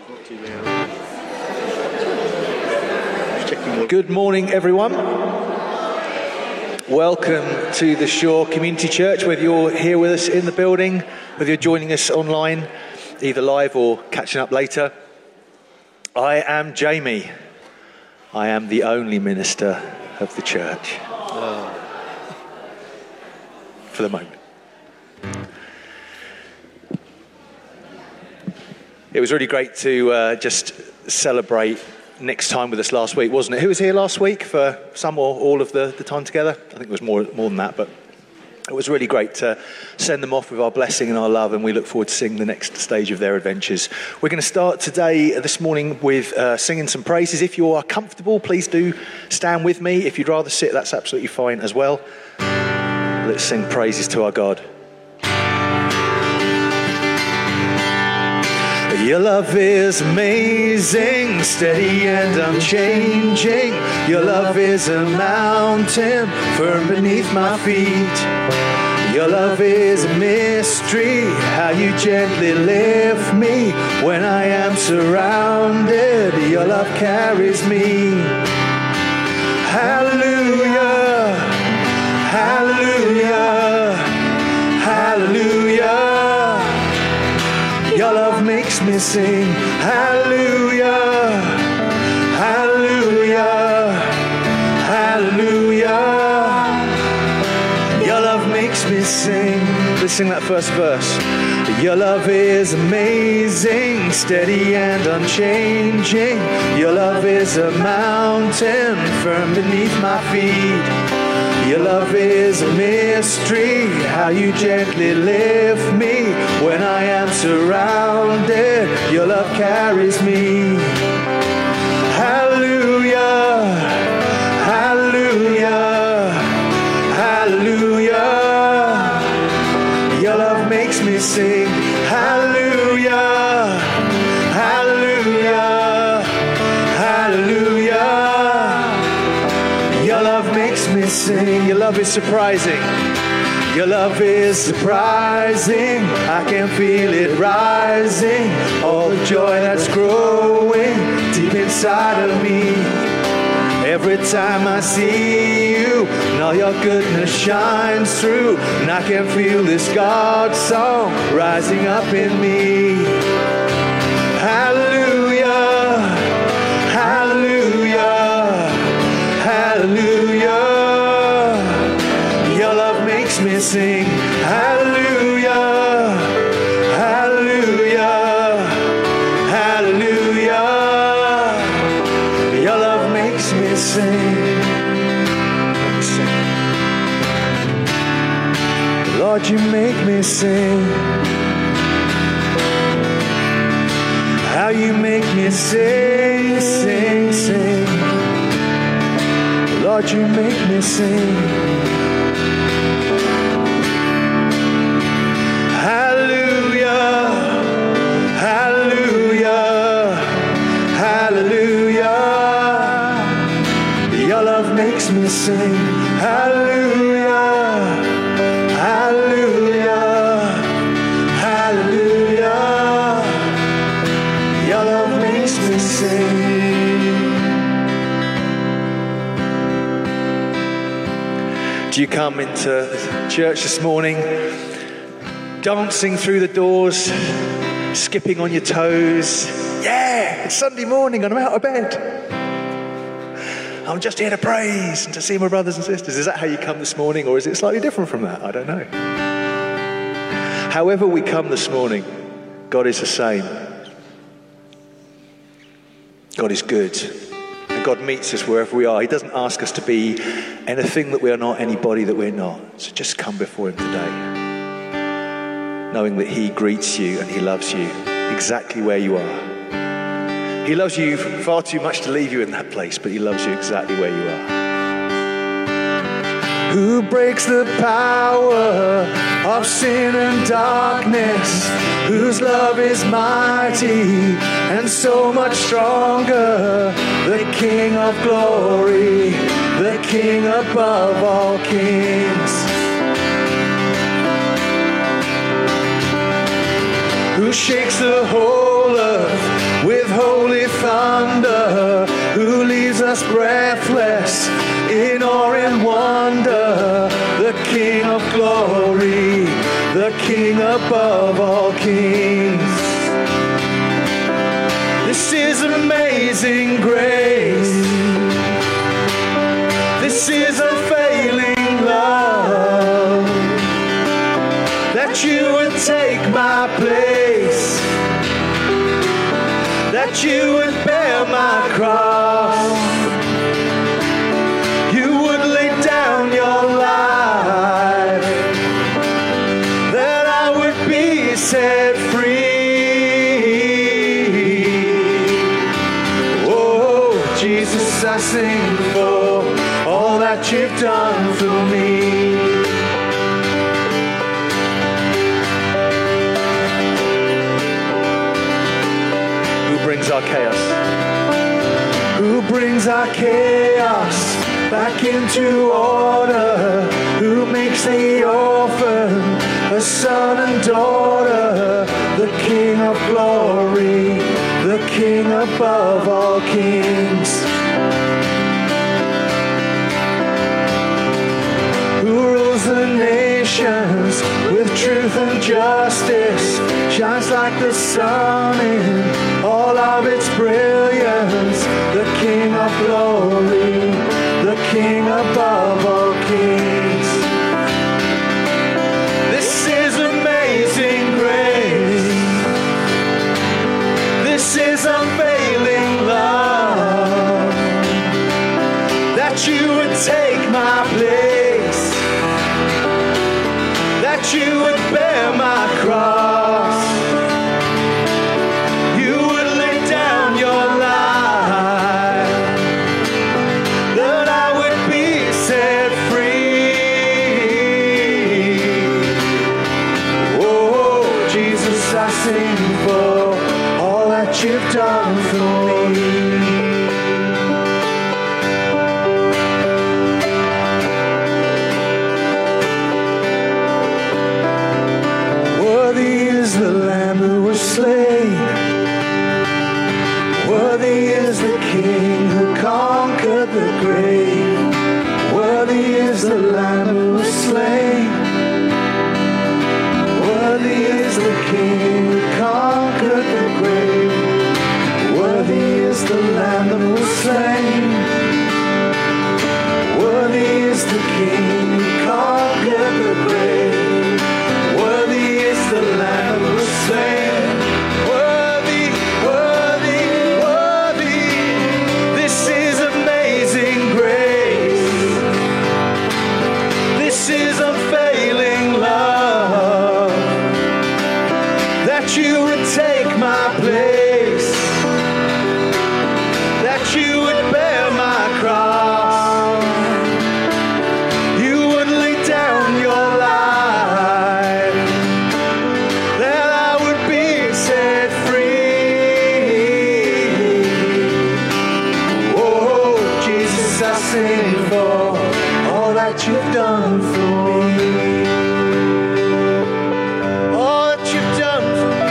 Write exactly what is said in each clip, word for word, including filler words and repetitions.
Good morning, everyone. Welcome to the Shore Community Church, whether you're here with us in the building, whether you're joining us online, either live or catching up later. I am Jamie. I am the only minister of the church. Oh. For the moment. It was really great to uh, just celebrate Nick's time with us last week, wasn't it? Who was here last week for some or all of the, the time together? I think it was more, more than that, but it was really great to send them off with our blessing and our love, and we look forward to seeing the next stage of their adventures. We're going to start today, this morning, with uh, singing some praises. If you are comfortable, please do stand with me. If you'd rather sit, that's absolutely fine as well. Let's sing praises to our God. Your love is amazing, steady and unchanging. Your love is a mountain firm beneath my feet. Your love is a mystery, how you gently lift me when I am surrounded. Your love carries me. Hallelujah, hallelujah, hallelujah. Your love makes me sing, hallelujah, hallelujah, hallelujah. Your love makes me sing. Let's sing that first verse. Your love is amazing, steady and unchanging. Your love is a mountain firm beneath my feet. Your love is a mystery, how you gently lift me when I am surrounded. Your love carries me. Hallelujah, hallelujah, hallelujah. Your love makes me sing. Hallelujah, hallelujah, hallelujah. Your love makes me sing. Your love is surprising. Your love is surprising. I can feel it rising. All the joy that's growing deep inside of me. Every time I see you, and all your goodness shines through, and I can feel this God song rising up in me. Hallelujah, hallelujah, hallelujah. Your love makes me sing. Hallelujah, hallelujah, hallelujah. Your love makes me sing. Lord, you make me sing. How you make me sing, sing, sing. Lord, you make me sing. Hallelujah, hallelujah, hallelujah. Your love makes me sing. Hallelujah, hallelujah, hallelujah. Your love makes me sing. Do you come into church this morning dancing through the doors, skipping on your toes? Yeah, it's Sunday morning and I'm out of bed. I'm just here to praise and to see my brothers and sisters. Is that how you come this morning, or is it slightly different from that? I don't know. However we come this morning, God is the same. God is good. And God meets us wherever we are. He doesn't ask us to be anything that we are not, anybody that we're not. So just come before him today, knowing that he greets you and he loves you exactly where you are. He loves you far too much to leave you in that place, but he loves you exactly where you are. Who breaks the power of sin and darkness, whose love is mighty and so much stronger, the King of glory, the King above all kings. Who shakes the whole earth with us breathless in awe and wonder. The King of glory, the King above all kings. This is amazing grace. This is unfailing love. That you would take my place. That you would bear my cross. You would lay down your life. That I would be set free. Oh, Jesus, I sing for all that you've done for me. Our chaos. Who brings our chaos back into order? Who makes the orphan a son and daughter? The King of glory, the King above all kings. Who rules the nations with truth and justice, shines like the sun in all of its brilliance. The King of glory, the King above all kings. This is amazing grace. This is unfailing love. That you would take my place. That you would bear my cross. You would lay down your life. That I would be set free. Oh, Jesus, I sing for all that you've done for me. The Lamb who was slain. Worthy is the King who conquered the grave. Worthy is the Lamb who was slain. Worthy is the King who conquered the grave. Worthy is the Lamb who was slain. Worthy is the King who conquered the grave. Worthy is the Lamb who was slain. Worthy, worthy, worthy. This is amazing grace. This is unfailing love. That you would take my place. That you would bear my cross. You would lay down your life. That I would be set free. Oh, Jesus, I sing for all that you've done for me. All that you've done for me,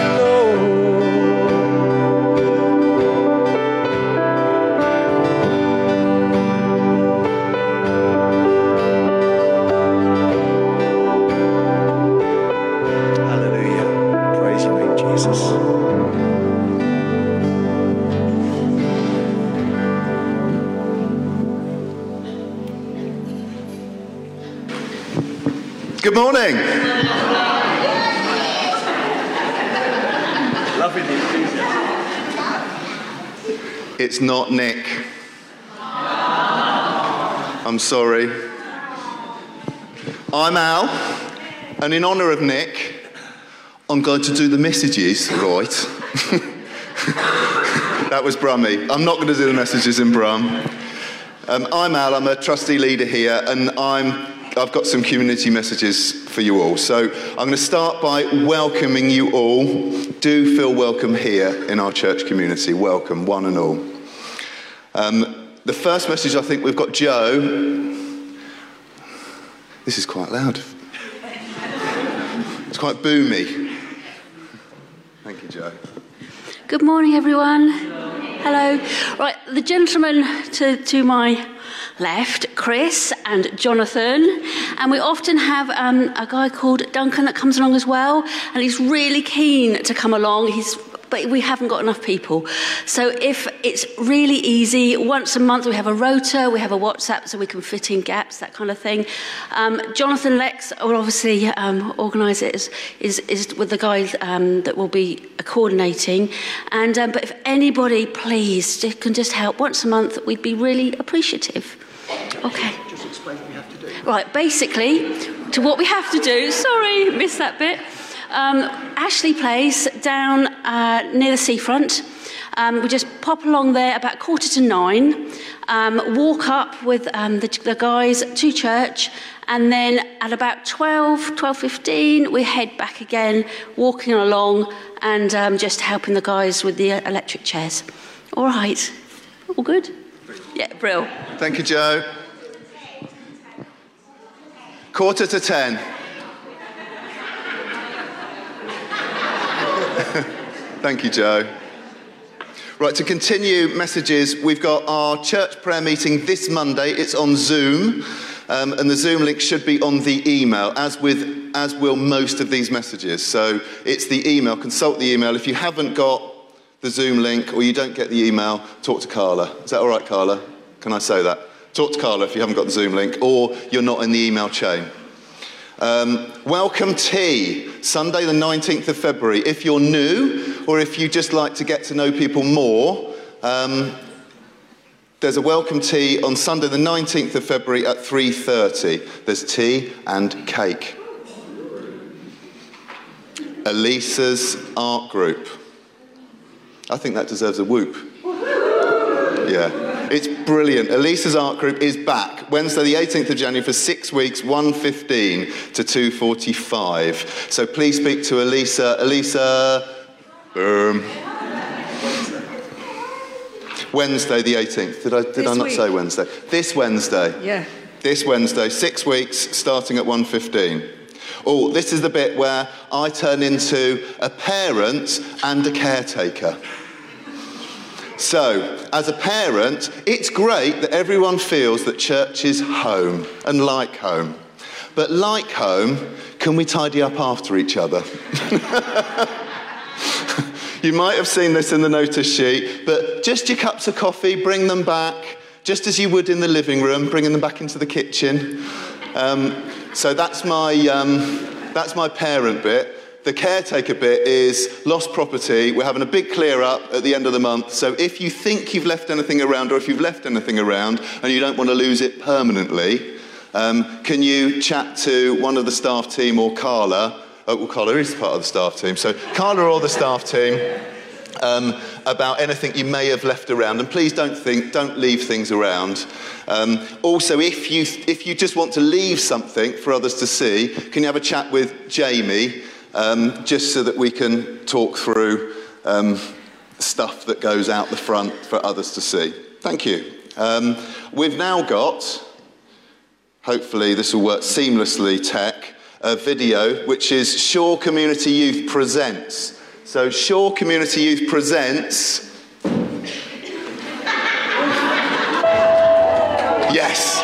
Hallelujah. Praise your name, Jesus. Good morning. Loving the enthusiasm. It's not Nick. I'm sorry. I'm Al, and in honour of Nick, I'm going to do the messages, right? That was Brummy. I'm not going to do the messages in Brum. Um, I'm Al, I'm a trustee leader here, and I'm I've got some community messages for you all. So I'm going to start by welcoming you all. Do feel welcome here in our church community. Welcome, one and all. Um, the first message, I think we've got Joe. This is quite loud. It's quite boomy. Thank you, Joe. Good morning, everyone. Hello. Right, the gentleman to, to my left, Chris and Jonathan, and we often have um, a guy called Duncan that comes along as well, and he's really keen to come along. He's but we haven't got enough people. So if it's really easy, once a month we have a rota, we have a WhatsApp so we can fit in gaps, that kind of thing. Um, Jonathan Lex will obviously um, organise it, is, is, is with the guys um, that will be coordinating. And um, but if anybody, please, just, can just help once a month, we'd be really appreciative. Okay. Just explain what we have to do. Right, basically, to what we have to do, sorry, missed that bit. Um, Ashley Place down uh, near the seafront. Um, we just pop along there about quarter to nine, um, walk up with um, the, the guys to church, and then at about twelve, twelve fifteen, we head back again, walking along and um, just helping the guys with the electric chairs. All right. All good? Yeah, brill. Thank you, Joe. Quarter to ten. Thank you, Joe. Right, to continue messages, we've got our church prayer meeting this Monday. It's on Zoom, um, and the Zoom link should be on the email, as with as will most of these messages. So it's the email. Consult the email. If you haven't got the Zoom link or you don't get the email, talk to Carla. Is that all right, Carla? Can I say that? Talk to Carla if you haven't got the Zoom link or you're not in the email chain. Um, welcome tea, Sunday the nineteenth of February. If you're new or if you just like to get to know people more, um, there's a welcome tea on Sunday the nineteenth of February at three thirty. There's tea and cake. Elisa's art group. I think that deserves a whoop. Yeah. It's brilliant. Elisa's art group is back Wednesday the eighteenth of January for six weeks, one fifteen to two forty-five. So please speak to Elisa. Elisa, boom. Wednesday the eighteenth. Did I, did This I not week. say Wednesday? This Wednesday. Yeah. This Wednesday, six weeks, starting at one fifteen. Oh, this is the bit where I turn into a parent and a caretaker. So, as a parent, it's great that everyone feels that church is home and like home. But like home, can we tidy up after each other? You might have seen this in the notice sheet, but just your cups of coffee, bring them back, just as you would in the living room, bringing them back into the kitchen. Um, so that's my, um, that's my parent bit. The caretaker bit is lost property. We're having a big clear up at the end of the month. So if you think you've left anything around, or if you've left anything around and you don't want to lose it permanently, um, can you chat to one of the staff team or Carla? Oh, well, Carla is part of the staff team. So Carla or the staff team um, about anything you may have left around. And please don't think, don't leave things around. Um, also, if you if you just want to leave something for others to see, can you have a chat with Jamie? Um, just so that we can talk through um, stuff that goes out the front for others to see. Thank you. Um, we've now got, hopefully this will work seamlessly, tech, a video which is Shore Community Youth Presents. So Shore Community Youth Presents. Yes.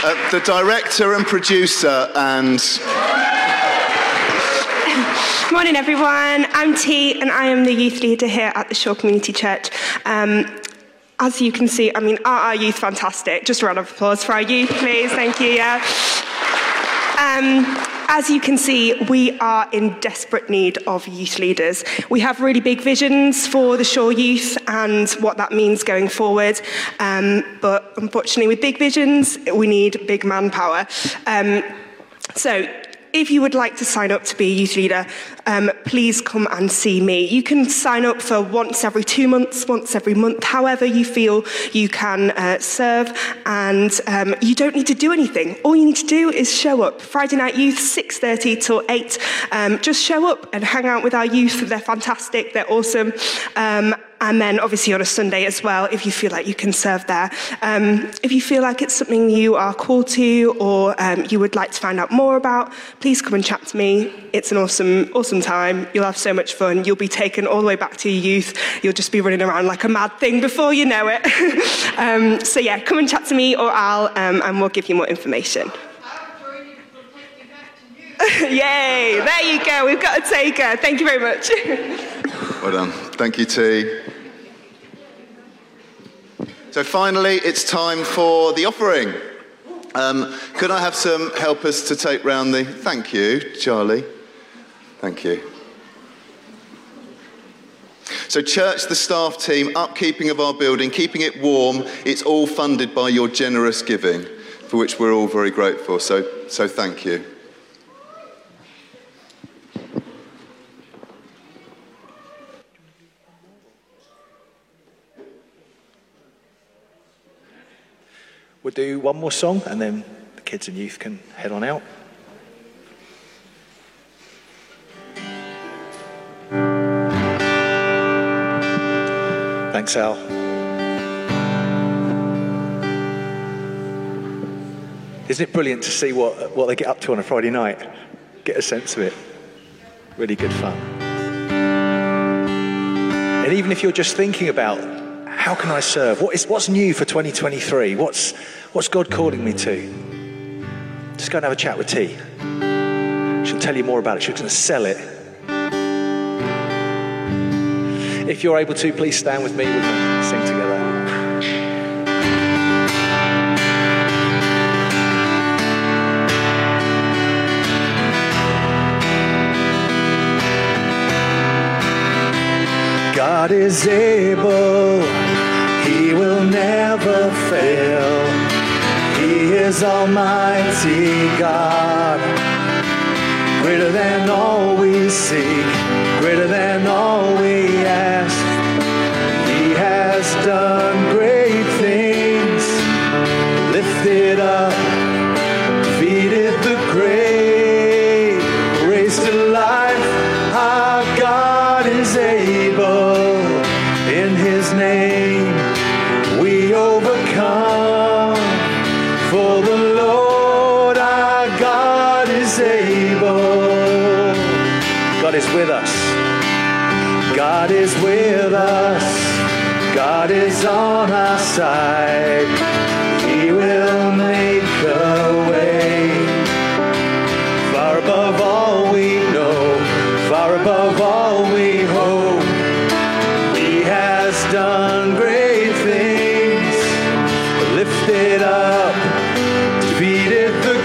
uh, the director and producer and... Morning, everyone. I'm T, and I am the youth leader here at the Shaw Community Church. Um, as you can see, I mean, are our youth fantastic? Just a round of applause for our youth, please. Thank you, yeah. Um, as you can see, we are in desperate need of youth leaders. We have really big visions for the Shaw youth and what that means going forward. Um, but unfortunately, with big visions, we need big manpower. Um, so, if you would like to sign up to be a youth leader, um, please come and see me. You can sign up for once every two months, once every month, however you feel you can uh, serve, and um, you don't need to do anything. All you need to do is show up. Friday Night Youth, six thirty till eight. Um, just show up and hang out with our youth. They're fantastic, they're awesome. Um, And then obviously on a Sunday as well, if you feel like you can serve there. Um, if you feel like it's something you are called to or um, you would like to find out more about, please come and chat to me. It's an awesome, awesome time. You'll have so much fun. You'll be taken all the way back to your youth. You'll just be running around like a mad thing before you know it. um, so yeah, come and chat to me or Al um, and we'll give you more information. Yay, there you go. We've got a taker. Thank you very much. Well done. Thank you, T. So finally, it's time for the offering. Um, could I have some helpers to take round the... Thank you, Charlie. Thank you. So church, the staff team, upkeeping of our building, keeping it warm, it's all funded by your generous giving, for which we're all very grateful. So, so thank you. We'll do one more song and then the kids and youth can head on out. Thanks, Al. Isn't it brilliant to see what, what they get up to on a Friday night? Get a sense of it. Really good fun. And even if you're just thinking about how can I serve? What is, what's new for twenty twenty-three? What's, what's God calling me to? Just go and have a chat with T. She'll tell you more about it. She's going to sell it. If you're able to, please stand with me. We're going to sing together. God is able, He will never fail. He is Almighty God, greater than all we seek, greater than all we ask. He has done great things, lifted up, defeated the grave, raised to life. Our God is able. In His name we overcome. For the Lord our God is able. God is with us. God is with us. God is on our side. He will make a way. Far above all we know, far above all we hope. He has done great things, lifted up, defeated the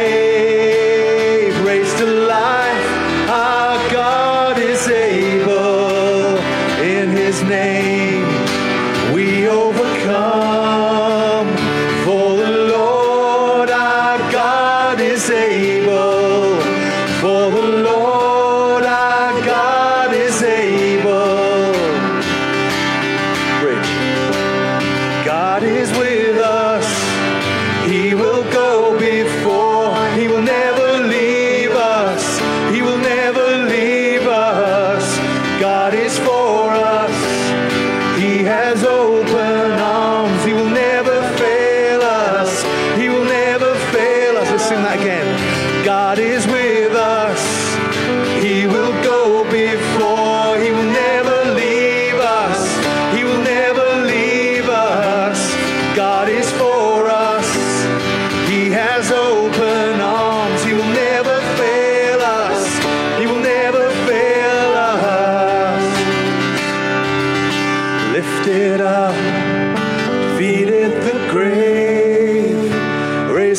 grave, raised to life. Our God is able. In His name we overcome. For the Lord our God is able. For the Lord our God is able. Bridge. God is with us. He will go before. He will never leave us. He will never leave us. God is for us. He has open arms. He will never fail us. He will never fail us. Let's sing that again. God is with us. He will go before. He will never leave us. He will never leave us. God is for us. He has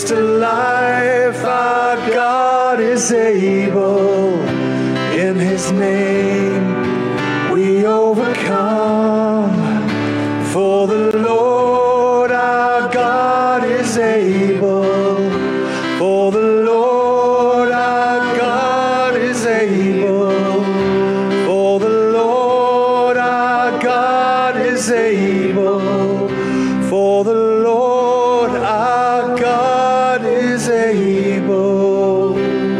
to life. Our God is able. In his name we overcome. For the Lord our God is able. For the Lord our God is able. For the Lord our God is able. For the Lord our God is able.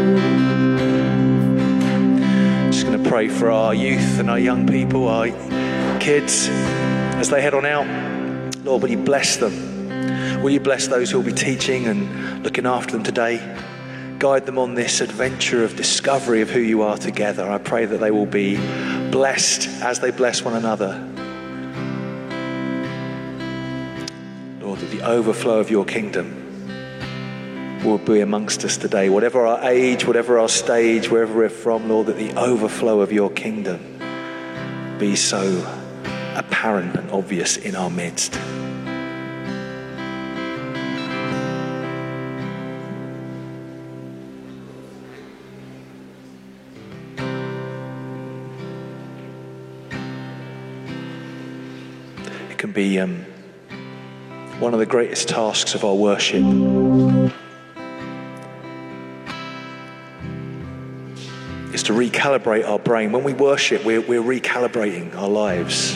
Just going to pray for our youth and our young people, our kids, as they head on out. Lord, will you bless them? Will you bless those who will be teaching and looking after them today? Guide them on this adventure of discovery of who you are together. I pray that they will be blessed as they bless one another. Lord, that the overflow of your kingdom will be amongst us today. Whatever our age, whatever our stage, wherever we're from, Lord, that the overflow of your kingdom be so apparent and obvious in our midst. It can be um, one of the greatest tasks of our worship is to recalibrate our brain. When we worship, we're, we're recalibrating our lives.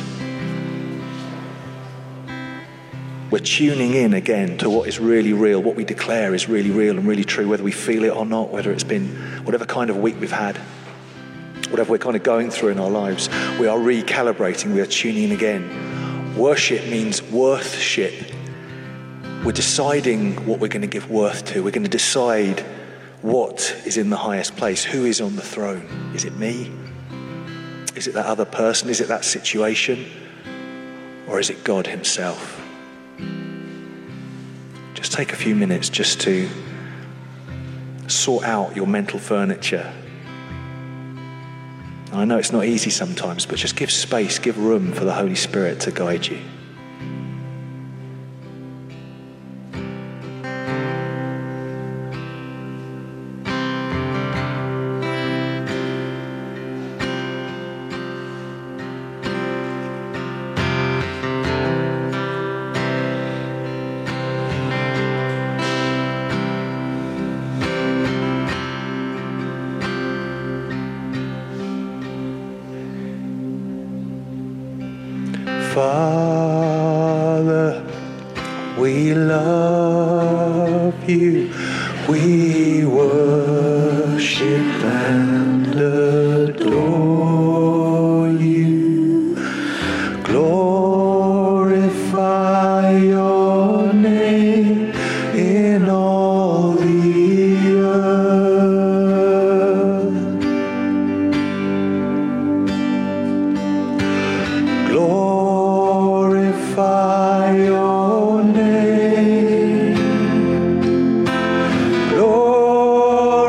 We're tuning in again to what is really real, what we declare is really real and really true, whether we feel it or not, whether it's been whatever kind of week we've had, whatever we're kind of going through in our lives. We are recalibrating, we are tuning in again. Worship means worthship. We're deciding what we're going to give worth to. We're going to decide what is in the highest place. Who is on the throne? Is it me? Is it that other person? Is it that situation? Or is it God himself? Just take a few minutes just to sort out your mental furniture. I know it's not easy sometimes, but just give space, give room for the Holy Spirit to guide you. Father, we love you, we worship and adore you, glorify your name in all the earth. Glorify Glorify your name, Lord.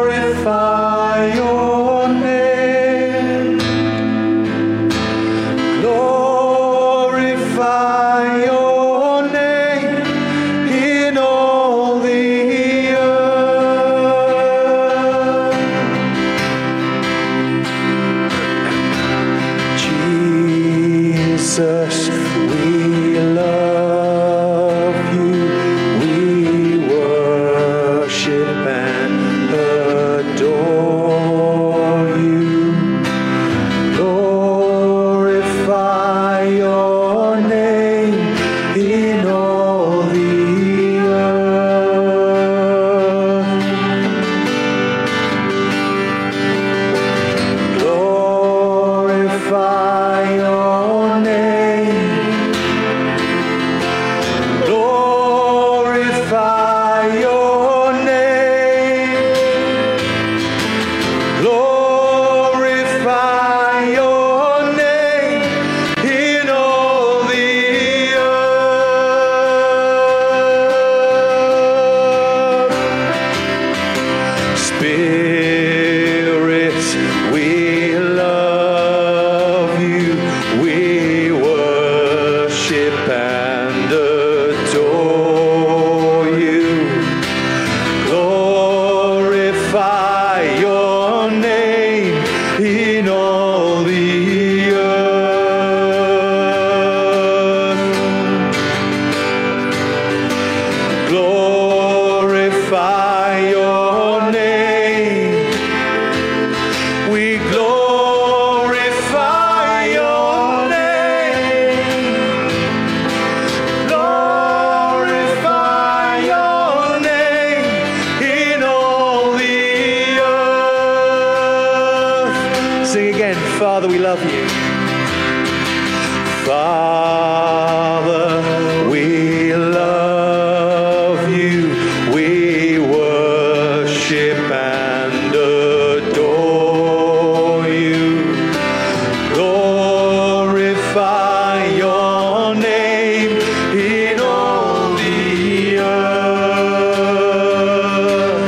Father, we love you. Father, we love you. We worship and adore you. Glorify your name in all the earth.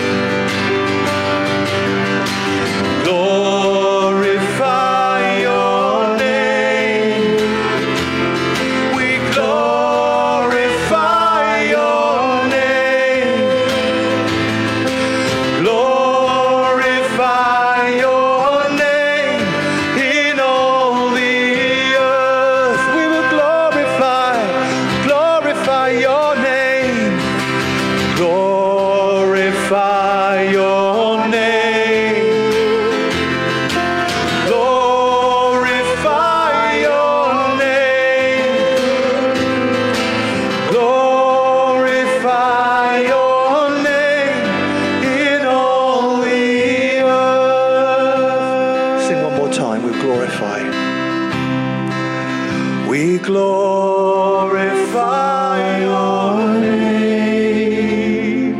Glorify your name. We glorify your name. Glorify your name in all the earth. We will glorify, glorify your name. Glorify your name. Glorify your name. Glorify your name in all the earth. Sing one more time. We glorify. We glorify your name.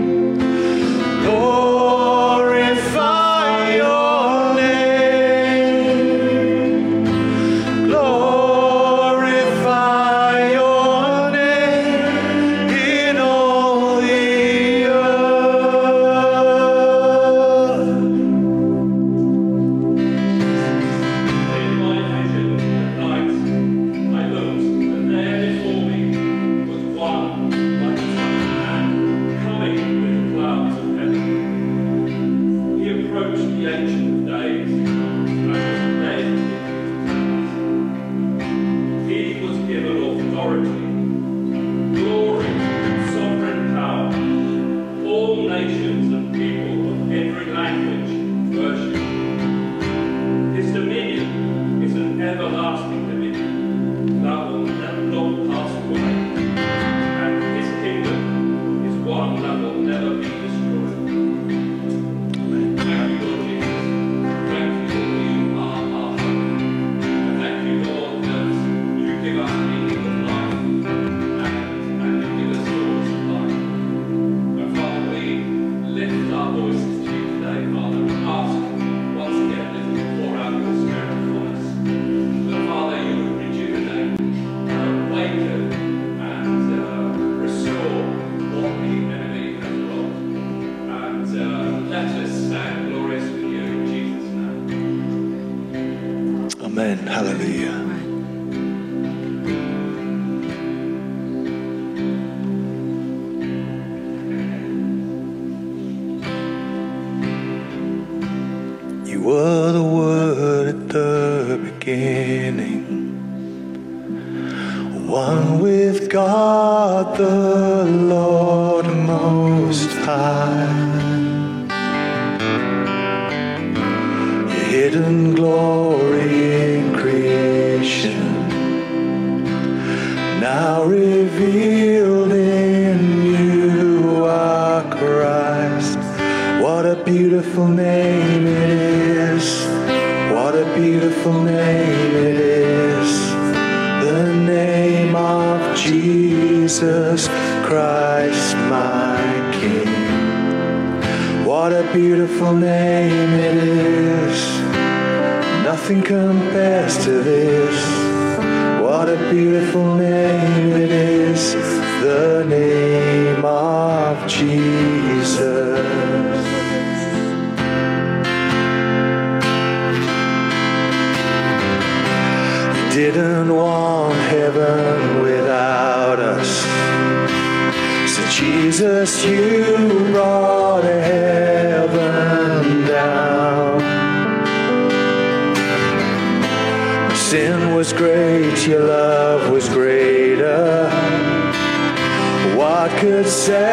Glorify your name. Glorify your name in all the earth. In my vision at night, I looked, and there before me was one like the Son of Man, coming with the clouds of heaven. He approached the Ancient of Days, and was led into his presence. He was given authority, glory, and sovereign power. All nations and people of every language worship him. His dominion is an everlasting dominion that will never not pass away, and his kingdom is one that will never be destroyed. Thank you, Lord Jesus. Thank you that you are our hope. And thank you, Lord, that you give us meaning of life, and, and you give us source of life. And Father, we lift our voices to you today, Father, and ask once again that you pour out your Spirit upon us. That, Father, you would rejuvenate, uh, awaken, and uh, restore what the enemy has lost. And uh, let us stand glorious with you in Jesus' name. Amen. Hallelujah. You were the Word at the beginning, one with God the Lord Most High. Your hidden glory in creation, now revealed in you are Christ. What a beautiful name it is. What a beautiful name it is. The name of Jesus Christ, my King. What a beautiful name it is. Nothing compares to this. What a beautiful name it is. The name of Jesus. Didn't want heaven without us, so Jesus, you brought heaven down. Sin was great, your love was greater. What could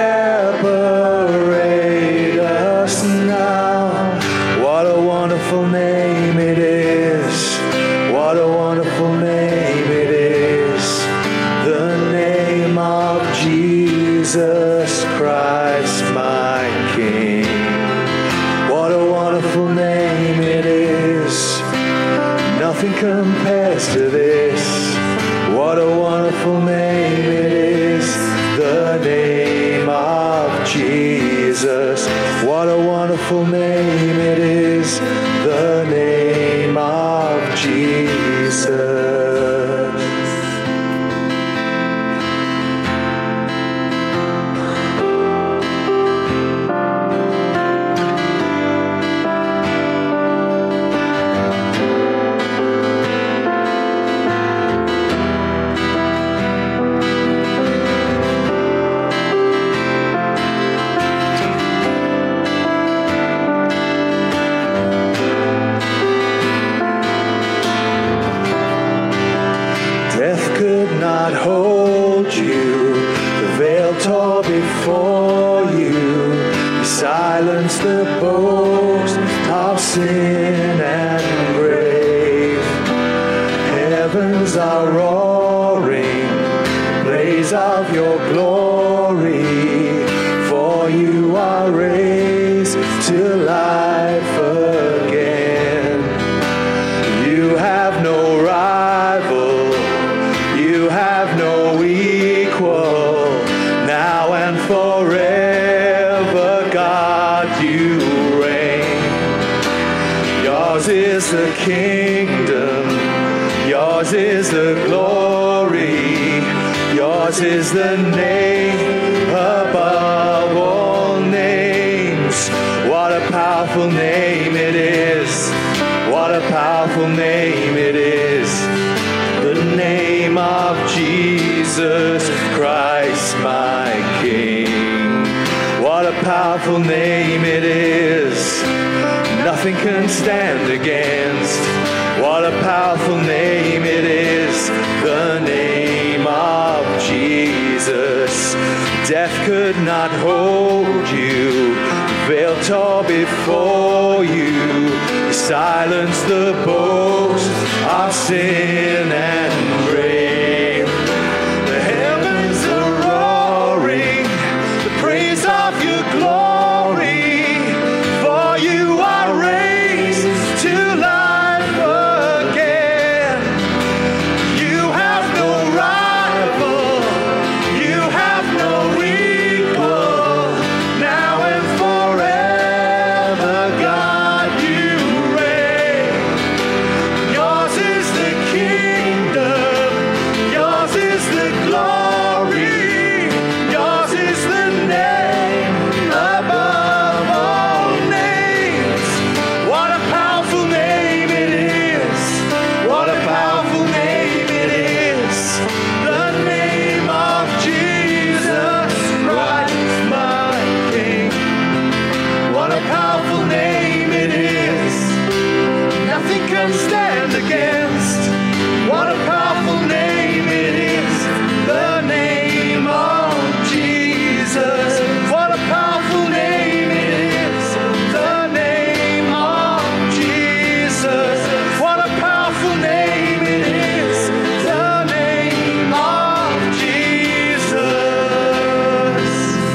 separate us now? What a wonderful name it is. What a wonderful name it is. The name of Jesus Christ, my King. What a wonderful name it is. compares to this? What a wonderful name it is, the name of Jesus. What a wonderful name it is, the name of Jesus. Hold you, the veil tore before you, you silenced the boast of sin and grave. Heavens are roaring, blaze of your glory, for you are raised to life again. You have no rival, you have no equal, now and forever, God, you reign. Yours is the kingdom, yours is the glory, yours is the name above all names. What a powerful name it is, what a powerful name it is. The name of Jesus Christ, my King. What a powerful name it is. Nothing can stand against. What a powerful name it is. The name of Jesus. Death could not hold you. Veil tore before you. You silenced the boast of sin and grave. The heavens are roaring, the praise of your glory, for you are raised to life again. You have no rival, you have no equal, now and forever, God, you reign. Yours is the kingdom, yours is the glory, yours is the name above all names. What a powerful name it is, what a powerful name it is, the name of Jesus Christ, my King. What a powerful name it is, nothing can stand against. What a powerful name it is, the name of Jesus. What a powerful name it is, the name of Jesus. What a powerful name it is, the name of Jesus.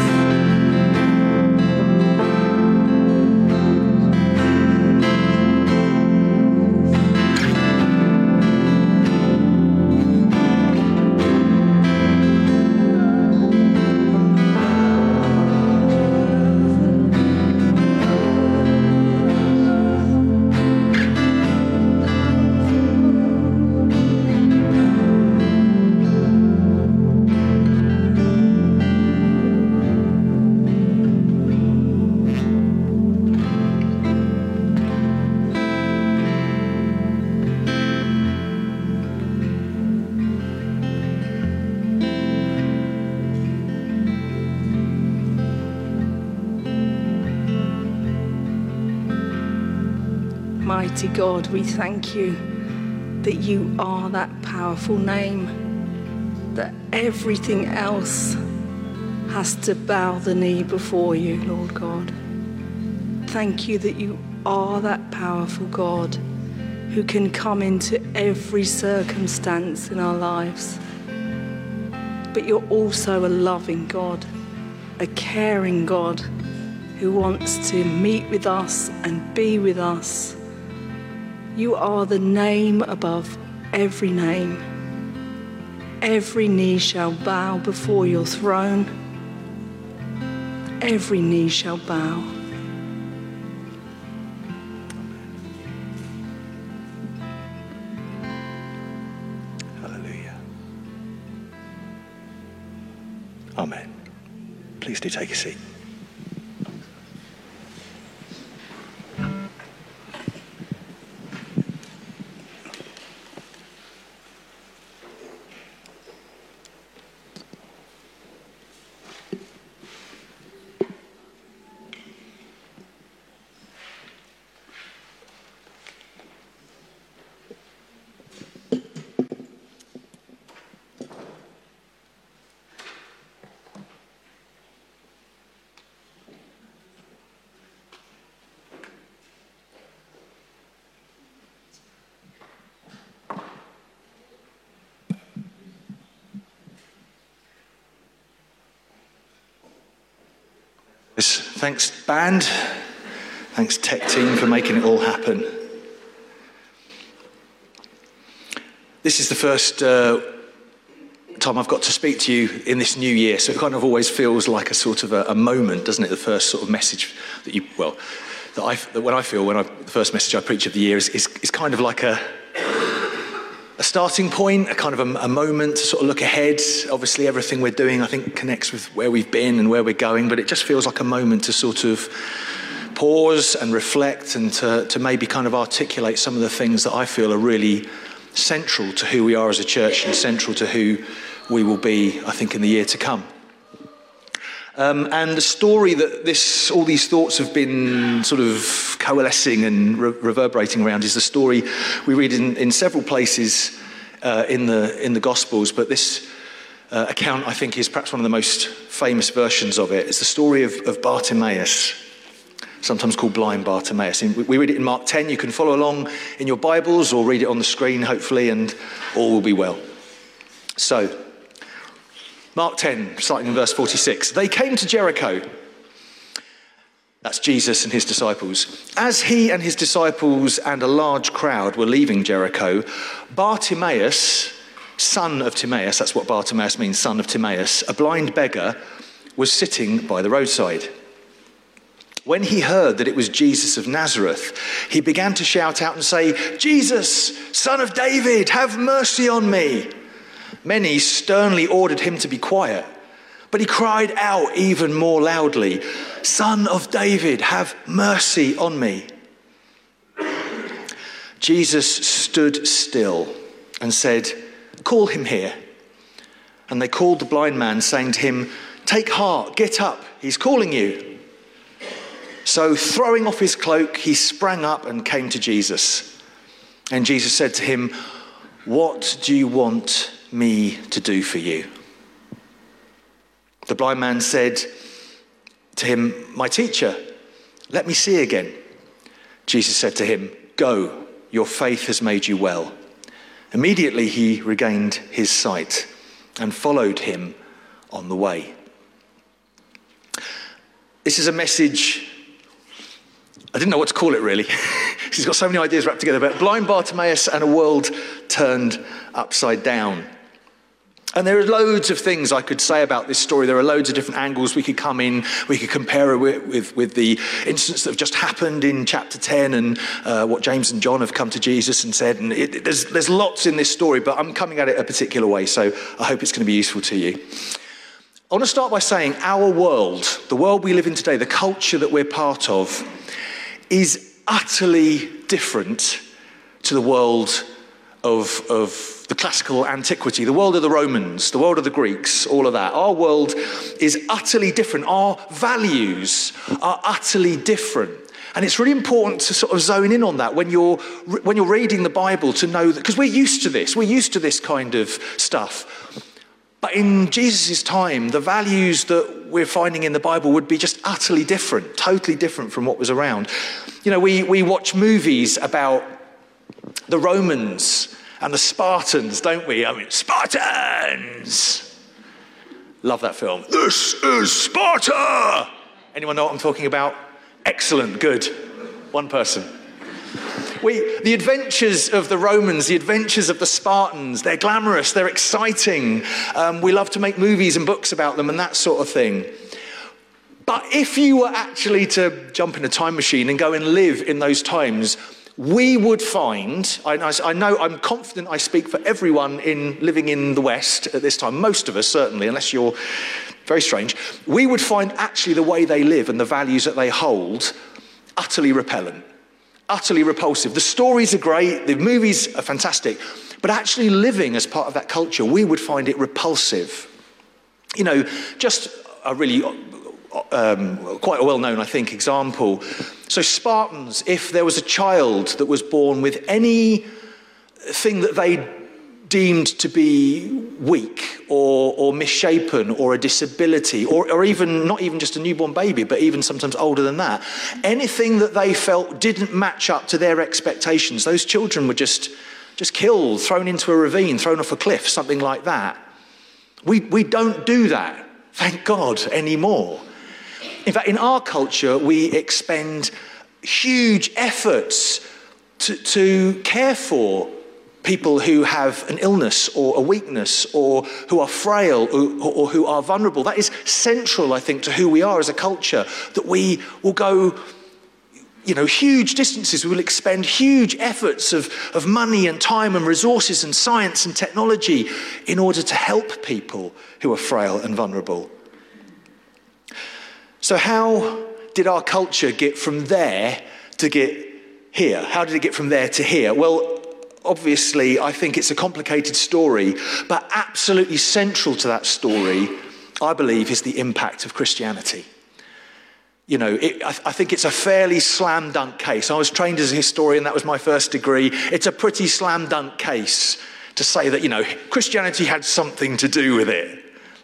Mighty God, we thank you that you are that powerful name, that everything else has to bow the knee before you, Lord God. Thank you that you are that powerful God who can come into every circumstance in our lives. But you're also a loving God, a caring God who wants to meet with us and be with us. You are the name above every name. Every knee shall bow before your throne. Every knee shall bow. Hallelujah. Amen. Please do take a seat. Thanks, band. Thanks, tech team, for making it all happen. This is the first uh, time I've got to speak to you in this new year, so it kind of always feels like a sort of a, a moment, doesn't it? The first sort of message that you, well, that I, that when I feel when I, the first message I preach of the year is, is, is kind of like a, a starting point, a kind of a, a moment to sort of look ahead. Obviously, everything we're doing, I think, connects with where we've been and where we're going, but it just feels like a moment to sort of pause and reflect and to, to maybe kind of articulate some of the things that I feel are really central to who we are as a church and central to who we will be, I think, in the year to come. Um, and the story that this, all these thoughts have been sort of coalescing and re- reverberating around is the story we read in, in several places uh, in the in the Gospels. But this uh, account, I think, is perhaps one of the most famous versions of it. It's the story of, of Bartimaeus, sometimes called blind Bartimaeus. And we read it in Mark ten. You can follow along in your Bibles or read it on the screen, hopefully, and all will be well. So, Mark ten, starting in verse forty-six. They came to Jericho. That's Jesus and his disciples. As he and his disciples and a large crowd were leaving Jericho, Bartimaeus, son of Timaeus, that's what Bartimaeus means, son of Timaeus, a blind beggar, was sitting by the roadside. When he heard that it was Jesus of Nazareth, he began to shout out and say, "Jesus, son of David, have mercy on me." Many sternly ordered him to be quiet, but he cried out even more loudly, "Son of David, have mercy on me." Jesus stood still and said, "Call him here." And they called the blind man, saying to him, "Take heart, get up, he's calling you." So throwing off his cloak, he sprang up and came to Jesus. And Jesus said to him, "What do you want me to do for you?" The blind man said to him, "My teacher, let me see again." Jesus said to him, "Go, your faith has made you well." Immediately he regained his sight and followed him on the way. This is a message, I didn't know what to call it really. He's got so many ideas wrapped together, but blind Bartimaeus and a world turned upside down. And there are loads of things I could say about this story. There are loads of different angles we could come in. We could compare it with, with, with the incidents that have just happened in chapter ten and uh, what James and John have come to Jesus and said. And it, there's, there's lots in this story, but I'm coming at it a particular way, so I hope it's going to be useful to you. I want to start by saying our world, the world we live in today, the culture that we're part of, is utterly different to the world of, of the classical antiquity, the world of the Romans, the world of the Greeks, all of that. Our world is utterly different. Our values are utterly different. And it's really important to sort of zone in on that when you're when you're reading the Bible, to know that, because we're used to this, we're used to this kind of stuff. But in Jesus' time, the values that we're finding in the Bible would be just utterly different, totally different from what was around. You know, we, we watch movies about the Romans and the Spartans, don't we? I mean, Spartans! Love that film. This is Sparta! Anyone know what I'm talking about? Excellent, good. One person. we, the adventures of the Romans, the adventures of the Spartans, they're glamorous, they're exciting. Um, we love to make movies and books about them and that sort of thing. But if you were actually to jump in a time machine and go and live in those times, we would find, I, I know, I'm confident I speak for everyone in living in the West at this time, most of us certainly, unless you're very strange, we would find actually the way they live and the values that they hold utterly repellent, utterly repulsive. The stories are great, the movies are fantastic, but actually living as part of that culture, we would find it repulsive. You know, just a really um, quite a well-known, I think, example. So Spartans, if there was a child that was born with any thing that they deemed to be weak or, or misshapen or a disability or, or even not even just a newborn baby, but even sometimes older than that, anything that they felt didn't match up to their expectations, those children were just, just killed, thrown into a ravine, thrown off a cliff, something like that. We, we don't do that, thank God, anymore. In fact, in our culture, we expend huge efforts to, to care for people who have an illness or a weakness or who are frail or, or who are vulnerable. That is central, I think, to who we are as a culture, that we will go, you know, huge distances. We will expend huge efforts of, of money and time and resources and science and technology in order to help people who are frail and vulnerable. So how did our culture get from there to get here? How did it get from there to here? Well, obviously, I think it's a complicated story, but absolutely central to that story, I believe, is the impact of Christianity. You know, it, I, I think it's a fairly slam dunk case. I was trained as a historian, that was my first degree. It's a pretty slam dunk case to say that, you know, Christianity had something to do with it.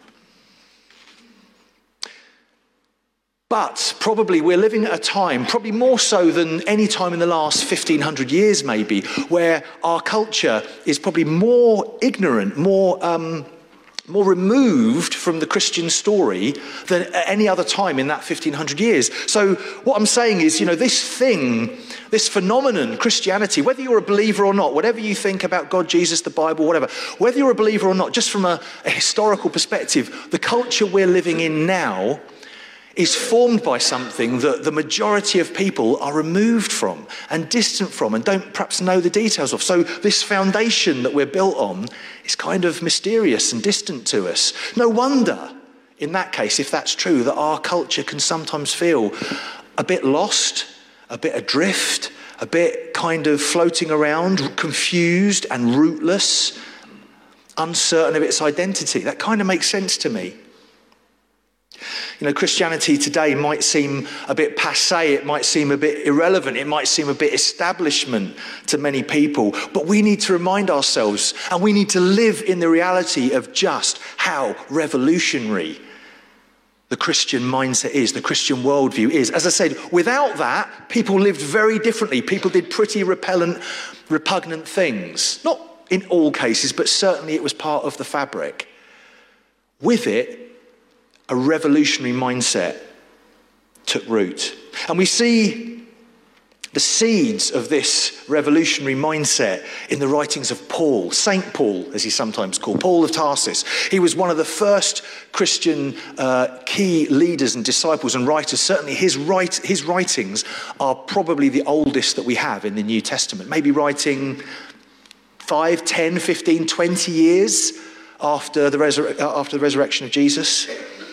But probably we're living at a time, probably more so than any time in the last fifteen hundred years maybe, where our culture is probably more ignorant, more um, more removed from the Christian story than at any other time in that fifteen hundred years. So what I'm saying is, you know, this thing, this phenomenon, Christianity, whether you're a believer or not, whatever you think about God, Jesus, the Bible, whatever, whether you're a believer or not, just from a, a historical perspective, the culture we're living in now is formed by something that the majority of people are removed from and distant from and don't perhaps know the details of. So this foundation that we're built on is kind of mysterious and distant to us. No wonder, in that case, if that's true, that our culture can sometimes feel a bit lost, a bit adrift, a bit kind of floating around, confused and rootless, uncertain of its identity. That kind of makes sense to me. You know, Christianity today might seem a bit passé, it might seem a bit irrelevant, it might seem a bit establishment to many people, but we need to remind ourselves and we need to live in the reality of just how revolutionary the Christian mindset is, the Christian worldview is. As I said, without that, people lived very differently. People did pretty repellent, repugnant things. Not in all cases, but certainly it was part of the fabric. With it, a revolutionary mindset took root. And we see the seeds of this revolutionary mindset in the writings of Paul, Saint Paul, as he's sometimes called, Paul of Tarsus. He was one of the first Christian uh, key leaders and disciples and writers. Certainly his, write, his writings are probably the oldest that we have in the New Testament, maybe writing five, ten, fifteen, twenty years after the, resur- after the resurrection of Jesus.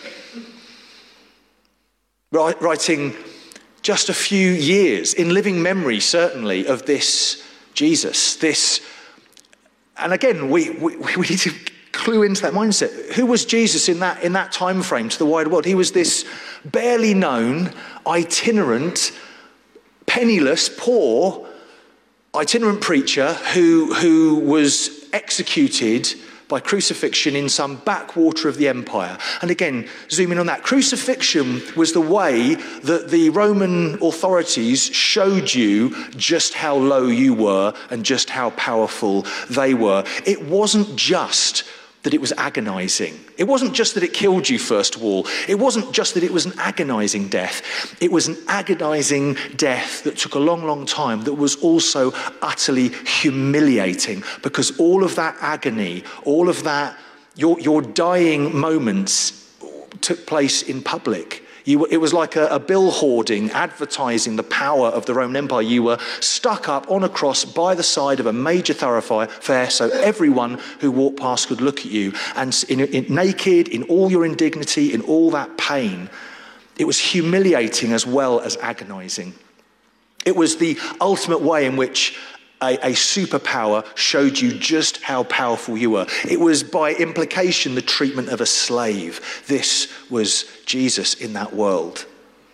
Writing just a few years in living memory, certainly, of this Jesus. This, and again, we, we, we need to clue into that mindset. Who was Jesus in that, in that time frame to the wider world? He was this barely known, itinerant, penniless, poor, itinerant preacher who, who was executed by crucifixion in some backwater of the empire. And again, zooming on that, crucifixion was the way that the Roman authorities showed you just how low you were and just how powerful they were. It wasn't just that it was agonizing. It wasn't just that it killed you, first of all. It wasn't just that it was an agonizing death. It was an agonizing death that took a long, long time, that was also utterly humiliating, because all of that agony, all of that, your, your dying moments took place in public. You, it was like a, a bill hoarding, advertising the power of the Roman Empire. You were stuck up on a cross by the side of a major thoroughfare, so everyone who walked past could look at you. And in, in, naked, in all your indignity, in all that pain, it was humiliating as well as agonizing. It was the ultimate way in which A, a superpower showed you just how powerful you were. It was by implication the treatment of a slave. This was Jesus in that world.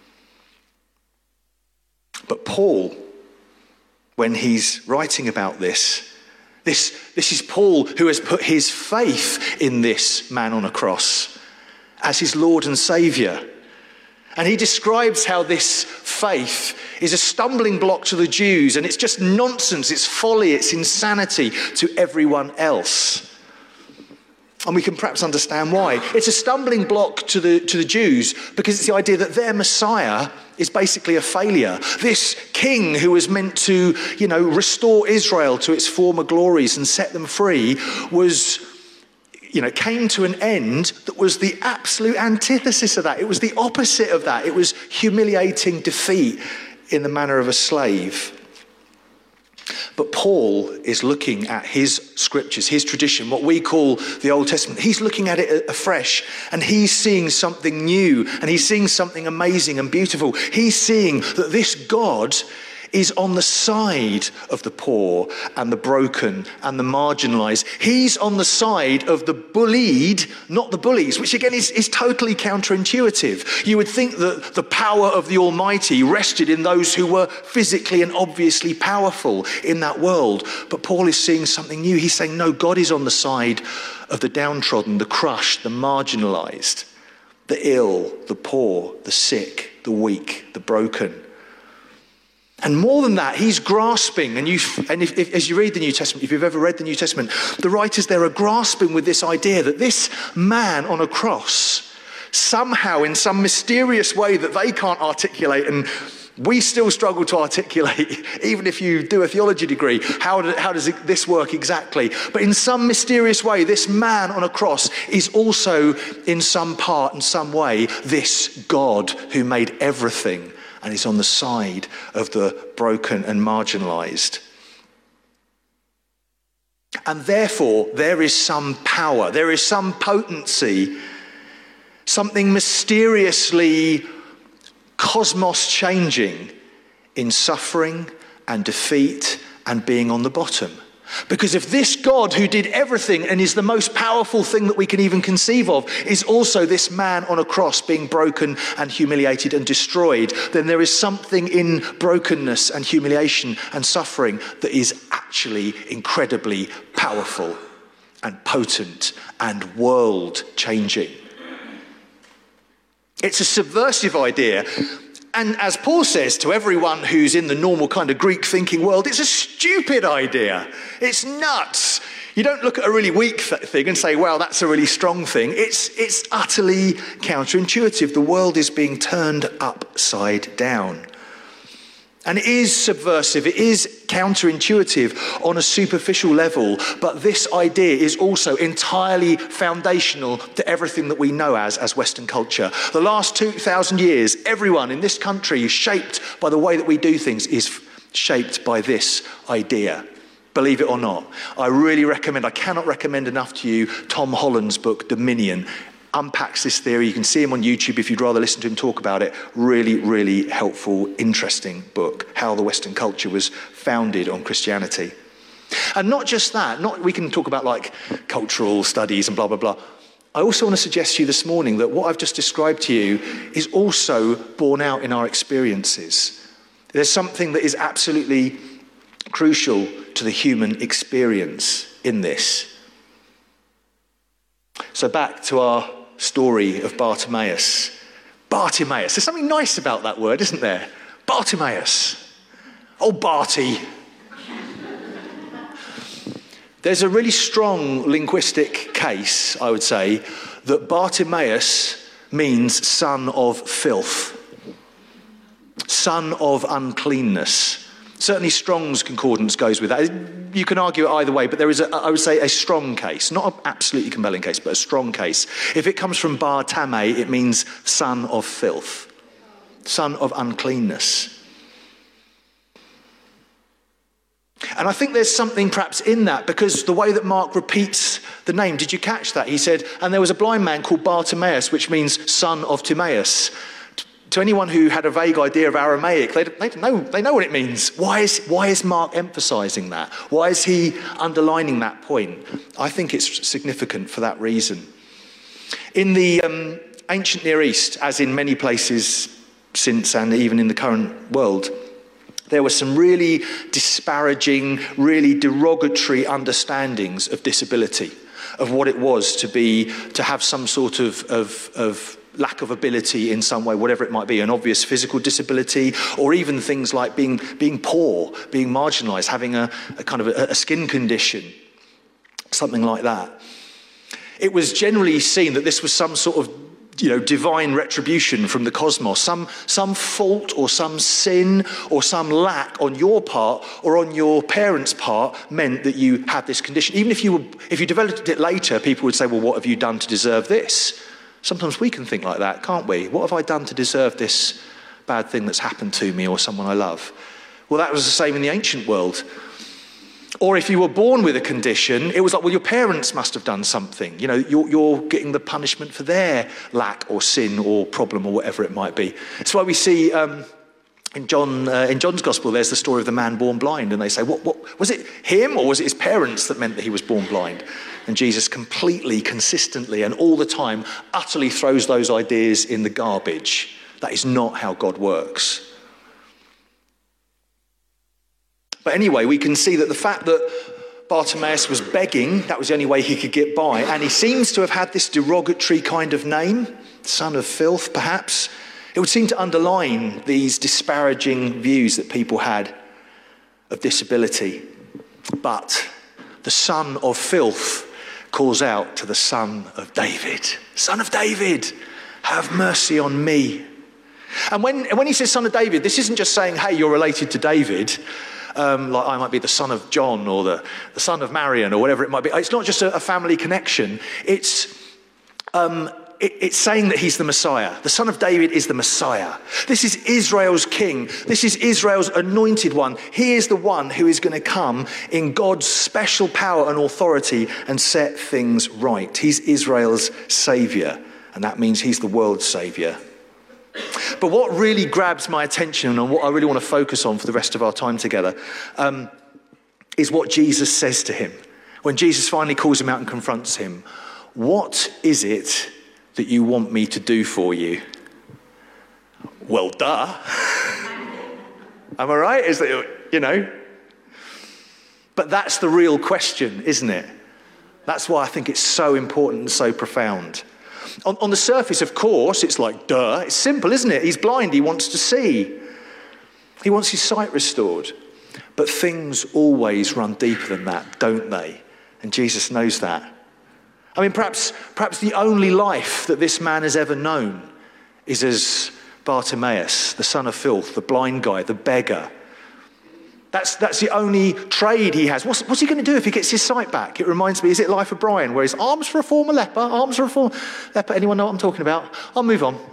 But Paul, when he's writing about this, this, this is Paul who has put his faith in this man on a cross as his Lord and Saviour. And he describes how this faith is a stumbling block to the Jews, and it's just nonsense, it's folly, it's insanity to everyone else. And we can perhaps understand why. It's a stumbling block to the, to the Jews because it's the idea that their Messiah is basically a failure. This king who was meant to, you know, restore Israel to its former glories and set them free was... you know, came to an end that was the absolute antithesis of that. It was the opposite of that. It was humiliating defeat in the manner of a slave. But Paul is looking at his scriptures, his tradition, what we call the Old Testament. He's looking at it afresh, and he's seeing something new, and he's seeing something amazing and beautiful. He's seeing that this God is on the side of the poor and the broken and the marginalized. He's on the side of the bullied, not the bullies, which again is, is totally counterintuitive. You would think that the power of the Almighty rested in those who were physically and obviously powerful in that world. But Paul is seeing something new. He's saying, no, God is on the side of the downtrodden, the crushed, the marginalized, the ill, the poor, the sick, the weak, the broken. And more than that, he's grasping, and, you, and if, if, as you read the New Testament, if you've ever read the New Testament, the writers there are grasping with this idea that this man on a cross, somehow in some mysterious way that they can't articulate, and we still struggle to articulate, even if you do a theology degree, how, do, how does it, this work exactly? But in some mysterious way, this man on a cross is also, in some part, in some way, this God who made everything, and is on the side of the broken and marginalized. And therefore, there is some power, there is some potency, something mysteriously cosmos changing in suffering and defeat and being on the bottom. Because if this God who did everything and is the most powerful thing that we can even conceive of is also this man on a cross being broken and humiliated and destroyed, then there is something in brokenness and humiliation and suffering that is actually incredibly powerful and potent and world-changing. It's a subversive idea. And as Paul says to everyone who's in the normal kind of Greek thinking world, it's a stupid idea. It's nuts. You don't look at a really weak th- thing and say, well, that's a really strong thing. It's, it's utterly counterintuitive. The world is being turned upside down. And it is subversive, it is counterintuitive on a superficial level, but this idea is also entirely foundational to everything that we know as, as Western culture. The last two thousand years, everyone in this country is shaped by the way that we do things, is f- shaped by this idea. Believe it or not. I really recommend, I cannot recommend enough to you, Tom Holland's book, Dominion. Unpacks this theory. You can see him on YouTube if you'd rather listen to him talk about it. Really, really helpful, interesting book, How the Western Culture Was Founded on Christianity. And not just that, not we can talk about like cultural studies and blah, blah, blah. I also want to suggest to you this morning that what I've just described to you is also borne out in our experiences. There's something that is absolutely crucial to the human experience in this. So back to our story of Bartimaeus. Bartimaeus. There's something nice about that word, isn't there? Bartimaeus. Oh, Barty. There's a really strong linguistic case, I would say, that Bartimaeus means son of filth, son of uncleanness. Certainly Strong's Concordance goes with that. You can argue it either way, but there is, a, I would say, a strong case. Not an absolutely compelling case, but a strong case. If it comes from bar tamei, it means son of filth, son of uncleanness. And I think there's something perhaps in that, because the way that Mark repeats the name, did you catch that? He said, and there was a blind man called Bartimaeus, which means son of Timaeus. To anyone who had a vague idea of Aramaic, they, they, know, they know what it means. Why is, why is Mark emphasising that? Why is he underlining that point? I think it's significant for that reason. In the um, ancient Near East, as in many places since and even in the current world, there were some really disparaging, really derogatory understandings of disability, of what it was to be, to have some sort of, of, of lack of ability in some way, whatever it might be, an obvious physical disability, or even things like being being poor, being marginalised, having a, a kind of a, a skin condition, something like that. It was generally seen that this was some sort of, you know, divine retribution from the cosmos, some some fault or some sin or some lack on your part or on your parents' part meant that you had this condition. Even if you were, if you developed it later, people would say, well, what have you done to deserve this? Sometimes we can think like that, can't we? What have I done to deserve this bad thing that's happened to me or someone I love? Well, that was the same in the ancient world. Or if you were born with a condition, it was like, well, your parents must have done something. You know, you're, you're getting the punishment for their lack or sin or problem or whatever it might be. That's why we see um, in John uh, in John's Gospel, there's the story of the man born blind. And they say, what, what was it him or was it his parents that meant that he was born blind? And Jesus completely, consistently, and all the time, utterly throws those ideas in the garbage. That is not how God works. But anyway, we can see that the fact that Bartimaeus was begging, that was the only way he could get by, and he seems to have had this derogatory kind of name, son of filth, perhaps. It would seem to underline these disparaging views that people had of disability. But the son of filth calls out to the son of David. Son of David, have mercy on me. And when, when he says son of David, this isn't just saying, hey, you're related to David. Um, like I might be the son of John or the, the son of Marion or whatever it might be. It's not just a, a family connection. It's, um, it, it's saying that he's the Messiah. The son of David is the Messiah. This is Israel's king. This is Israel's anointed one. He is the one who is going to come in God's special power and authority and set things right. He's Israel's saviour, and that means he's the world's saviour. But what really grabs my attention and what I really want to focus on for the rest of our time together um, is what Jesus says to him. When Jesus finally calls him out and confronts him, what is it that you want me to do for you? Well, duh. Am I right? Is that, you know? But that's the real question, isn't it? That's why I think it's so important and so profound. On, on the surface, of course, it's like, duh. It's simple, isn't it? He's blind. He wants to see. He wants his sight restored. But things always run deeper than that, don't they? And Jesus knows that. I mean, perhaps, perhaps the only life that this man has ever known is as Bartimaeus, the son of filth, the blind guy, the beggar. That's, that's the only trade he has. What's, what's he going to do if he gets his sight back? It reminds me, is it Life of Brian, where his arms for a former leper, arms for a former leper. Anyone know what I'm talking about? I'll move on.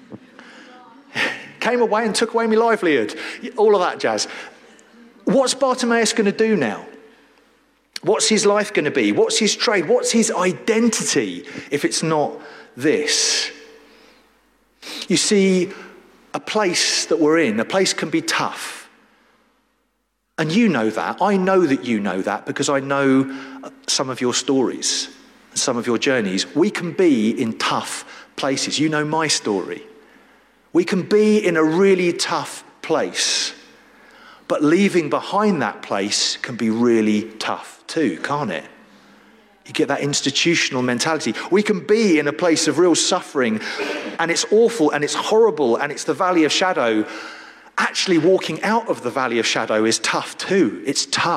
Came away and took away my livelihood. All of that jazz. What's Bartimaeus going to do now? What's his life going to be? What's his trade? What's his identity if it's not this? You see, a place that we're in, a place can be tough. And you know that. I know that you know that because I know some of your stories, some of your journeys. We can be in tough places. You know my story. We can be in a really tough place. But leaving behind that place can be really tough too, can't it? You get that institutional mentality. We can be in a place of real suffering, and it's awful, and it's horrible, and it's the valley of shadow. Actually, walking out of the valley of shadow is tough too. It's tough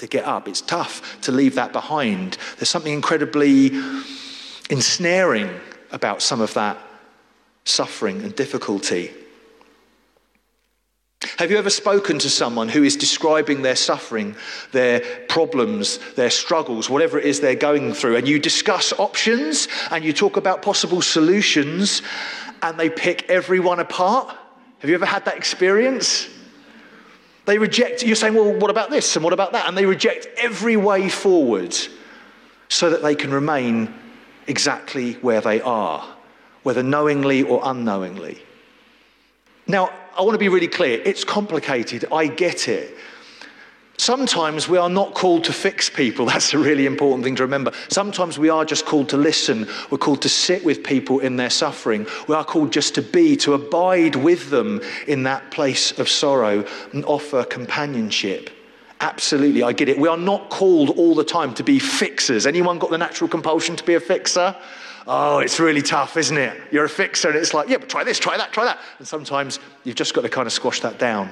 to get up. It's tough to leave that behind. There's something incredibly ensnaring about some of that suffering and difficulty. Have you ever spoken to someone who is describing their suffering, their problems, their struggles, whatever it is they're going through, and you discuss options and you talk about possible solutions and they pick everyone apart? Have you ever had that experience? They reject, you're saying, well, what about this and what about that? And they reject every way forward so that they can remain exactly where they are, whether knowingly or unknowingly. Now, I want to be really clear. It's complicated. I get it. Sometimes we are not called to fix people. That's a really important thing to remember. Sometimes we are just called to listen. We're called to sit with people in their suffering. We are called just to be, to abide with them in that place of sorrow and offer companionship. Absolutely, I get it. We are not called all the time to be fixers. Anyone got the natural compulsion to be a fixer? Oh, it's really tough, isn't it? You're a fixer and it's like, yeah, but try this, try that, try that. And sometimes you've just got to kind of squash that down.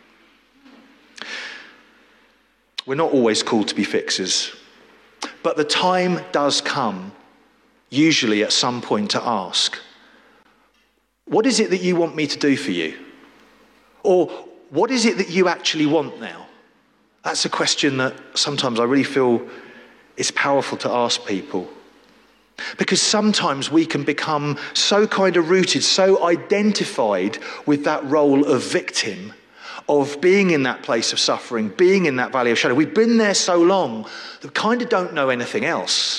We're not always called to be fixers. But the time does come, usually at some point, to ask, what is it that you want me to do for you? Or what is it that you actually want now? That's a question that sometimes I really feel is powerful to ask people. Because sometimes we can become so kind of rooted, so identified with that role of victim, of being in that place of suffering, being in that valley of shadow. We've been there so long that we kind of don't know anything else.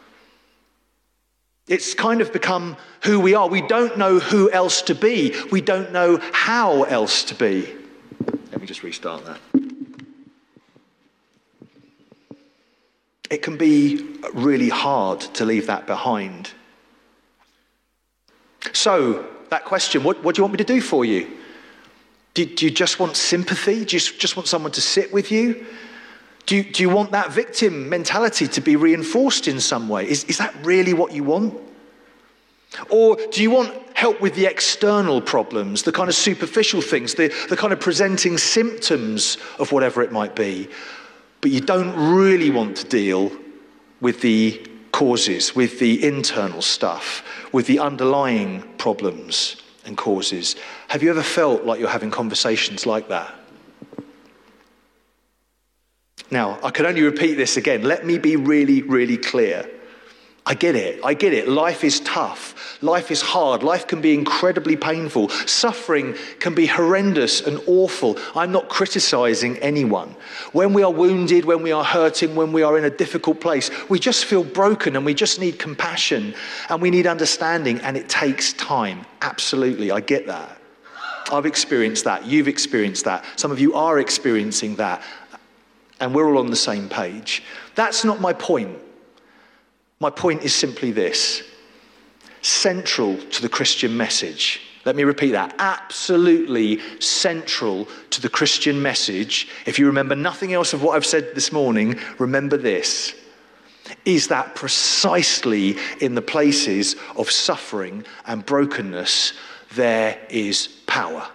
It's kind of become who we are. We don't know who else to be. We don't know how else to be. Let me just restart that. It can be really hard to leave that behind. So, that question, what, what do you want me to do for you? Do, do you just want sympathy? Do you just want someone to sit with you? Do you, do you want that victim mentality to be reinforced in some way? Is, is that really what you want? Or do you want help with the external problems, the kind of superficial things, the, the kind of presenting symptoms of whatever it might be? But you don't really want to deal with the causes, with the internal stuff, with the underlying problems and causes. Have you ever felt like you're having conversations like that? Now, I can only repeat this again. Let me be really, really clear. I get it. I get it. Life is tough. Life is hard. Life can be incredibly painful. Suffering can be horrendous and awful. I'm not criticizing anyone. When we are wounded, when we are hurting, when we are in a difficult place, we just feel broken and we just need compassion and we need understanding, and it takes time. Absolutely. I get that. I've experienced that. You've experienced that. Some of you are experiencing that. And we're all on the same page. That's not my point. My point is simply this. Central to the Christian message. Let me repeat that. Absolutely central to the Christian message. If you remember nothing else of what I've said this morning, remember this. Is that precisely in the places of suffering and brokenness, there is power.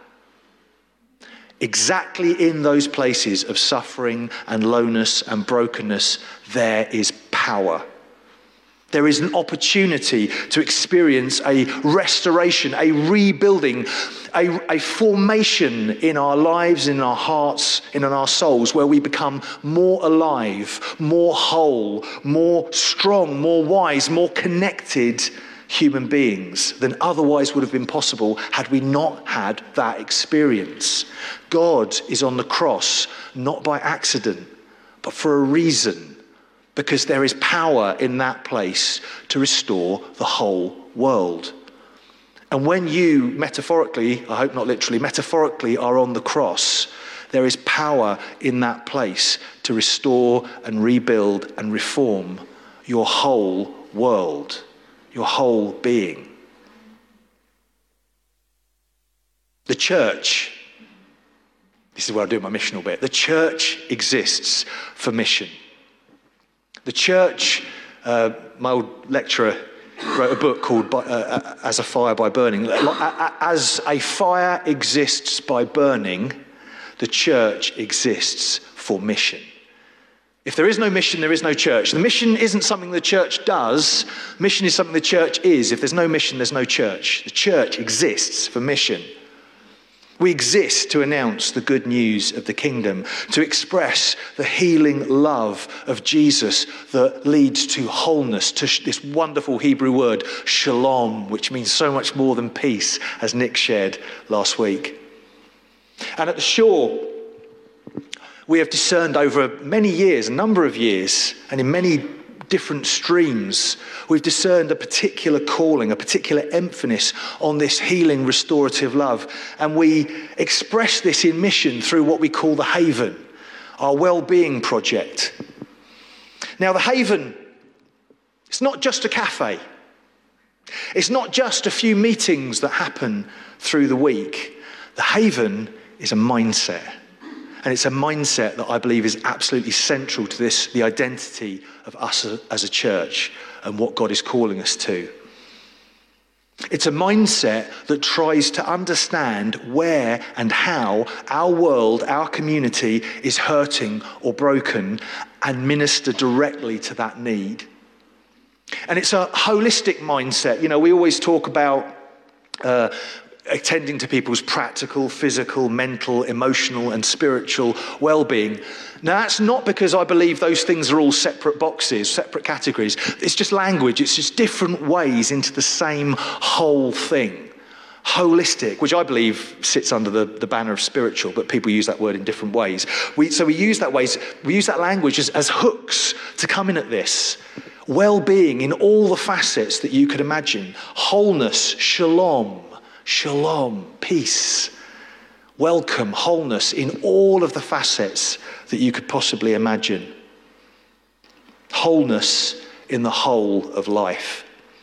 Exactly in those places of suffering and lowness and brokenness, there is power. There is an opportunity to experience a restoration, a rebuilding, a, a formation in our lives, in our hearts, in our souls, where we become more alive, more whole, more strong, more wise, more connected human beings than otherwise would have been possible had we not had that experience. God is on the cross, not by accident, but for a reason. Because there is power in that place to restore the whole world. And when you, metaphorically, I hope not literally, metaphorically are on the cross, there is power in that place to restore and rebuild and reform your whole world, your whole being. The church, this is where I do my missional bit, the church exists for mission. The church, uh, my old lecturer wrote a book called uh, As a Fire by Burning. As a fire exists by burning, the church exists for mission. If there is no mission, there is no church. The mission isn't something the church does. Mission is something the church is. If there's no mission, there's no church. The church exists for mission. We exist to announce the good news of the kingdom, to express the healing love of Jesus that leads to wholeness, to sh- this wonderful Hebrew word, shalom, which means so much more than peace, as Nick shared last week. And at the Shore, we have discerned over many years, a number of years, and in many different streams, we've discerned a particular calling, a particular emphasis on this healing, restorative love. And we express this in mission through what we call the Haven, our well-being project. Now, the Haven, it's not just a cafe. It's not just a few meetings that happen through the week. The Haven is a mindset. And it's a mindset that I believe is absolutely central to this, the identity of us as a church and what God is calling us to. It's a mindset that tries to understand where and how our world, our community is hurting or broken and minister directly to that need. And it's a holistic mindset. You know, we always talk about uh, attending to people's practical, physical, mental, emotional, and spiritual well-being. Now, that's not because I believe those things are all separate boxes, separate categories. It's just language. It's just different ways into the same whole thing. Holistic, which I believe sits under the, the banner of spiritual, but people use that word in different ways. We, so we use that ways, we use that language as, as hooks to come in at this. Well-being in all the facets that you could imagine. Wholeness, shalom. Shalom, peace, welcome, wholeness in all of the facets that you could possibly imagine. Wholeness in the whole of life.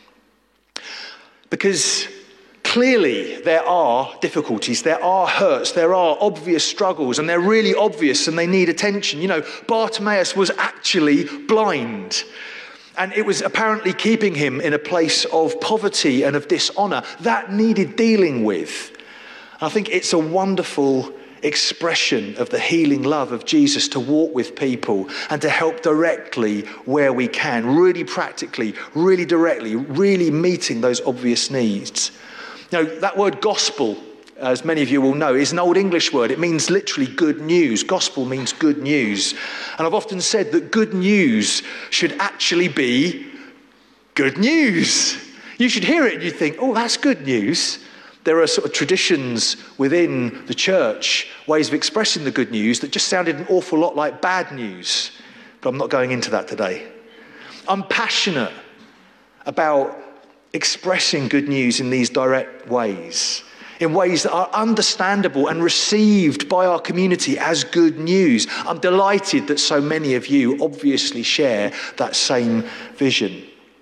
Because clearly there are difficulties, there are hurts, there are obvious struggles, and they're really obvious and they need attention. You know, Bartimaeus was actually blind. And it was apparently keeping him in a place of poverty and of dishonor. That needed dealing with. I think it's a wonderful expression of the healing love of Jesus to walk with people and to help directly where we can, really practically, really directly, really meeting those obvious needs. You know, that word gospel, as many of you will know, is an Old English word. It means literally good news. Gospel means good news. And I've often said that good news should actually be good news. You should hear it and you think, oh, that's good news. There are sort of traditions within the church, ways of expressing the good news that just sounded an awful lot like bad news. But I'm not going into that today. I'm passionate about expressing good news in these direct ways, in ways that are understandable and received by our community as good news. I'm delighted that so many of you obviously share that same vision.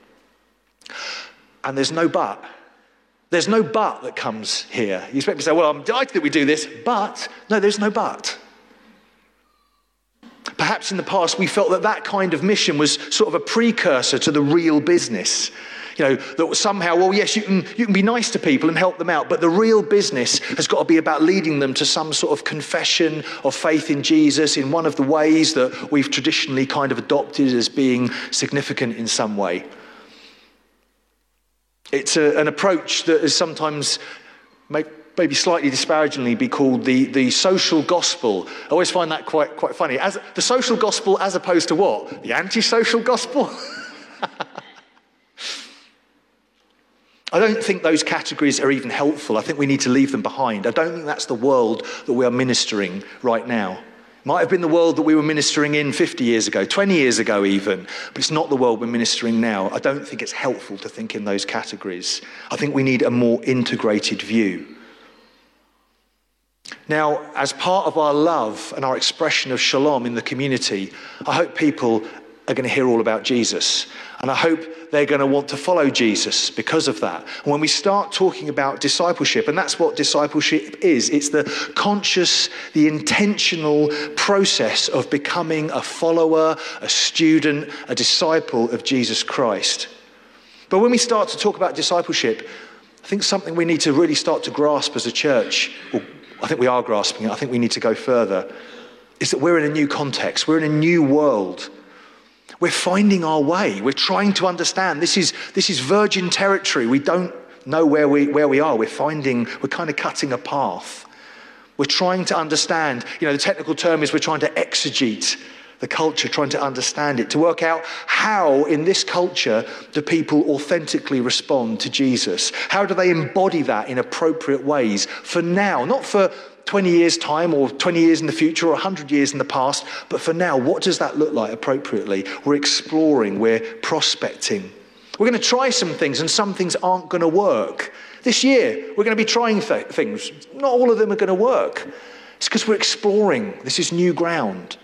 And there's no but. There's no but that comes here. You expect me to say, well, I'm delighted that we do this, but no, there's no but. Perhaps in the past we felt that that kind of mission was sort of a precursor to the real business. You know, that somehow, well, yes, you can you can be nice to people and help them out, but the real business has got to be about leading them to some sort of confession of faith in Jesus in one of the ways that we've traditionally kind of adopted as being significant in some way. It's a, an approach that is sometimes may, maybe slightly disparagingly be called the, the social gospel. I always find that quite quite funny. As the social gospel as opposed to what? The anti-social gospel? I don't think those categories are even helpful. I think we need to leave them behind. I don't think that's the world that we are ministering right now. It might have been the world that we were ministering in fifty years ago, twenty years ago even, but it's not the world we're ministering now. I don't think it's helpful to think in those categories. I think we need a more integrated view. Now, as part of our love and our expression of shalom in the community, I hope people are going to hear all about Jesus. And I hope they're going to want to follow Jesus because of that. And when we start talking about discipleship, and that's what discipleship is, it's the conscious, the intentional process of becoming a follower, a student, a disciple of Jesus Christ. But when we start to talk about discipleship, I think something we need to really start to grasp as a church, well, I think we are grasping it, I think we need to go further. is that we're in a new context. We're in a new world. We're finding our way. We're trying to understand. This is, this is virgin territory. We don't know where we, where we are. We're finding, we're kind of cutting a path. We're trying to understand. You know, the technical term is we're trying to exegete the culture, trying to understand it, to work out how in this culture do people authentically respond to Jesus? How do they embody that in appropriate ways for now, not for twenty years time or twenty years in the future or one hundred years in the past, but for now, what does that look like appropriately? We're exploring, we're prospecting. We're going to try some things, and some things aren't going to work. This year, we're going to be trying th- things. Not all of them are going to work. It's because we're exploring. This is new ground.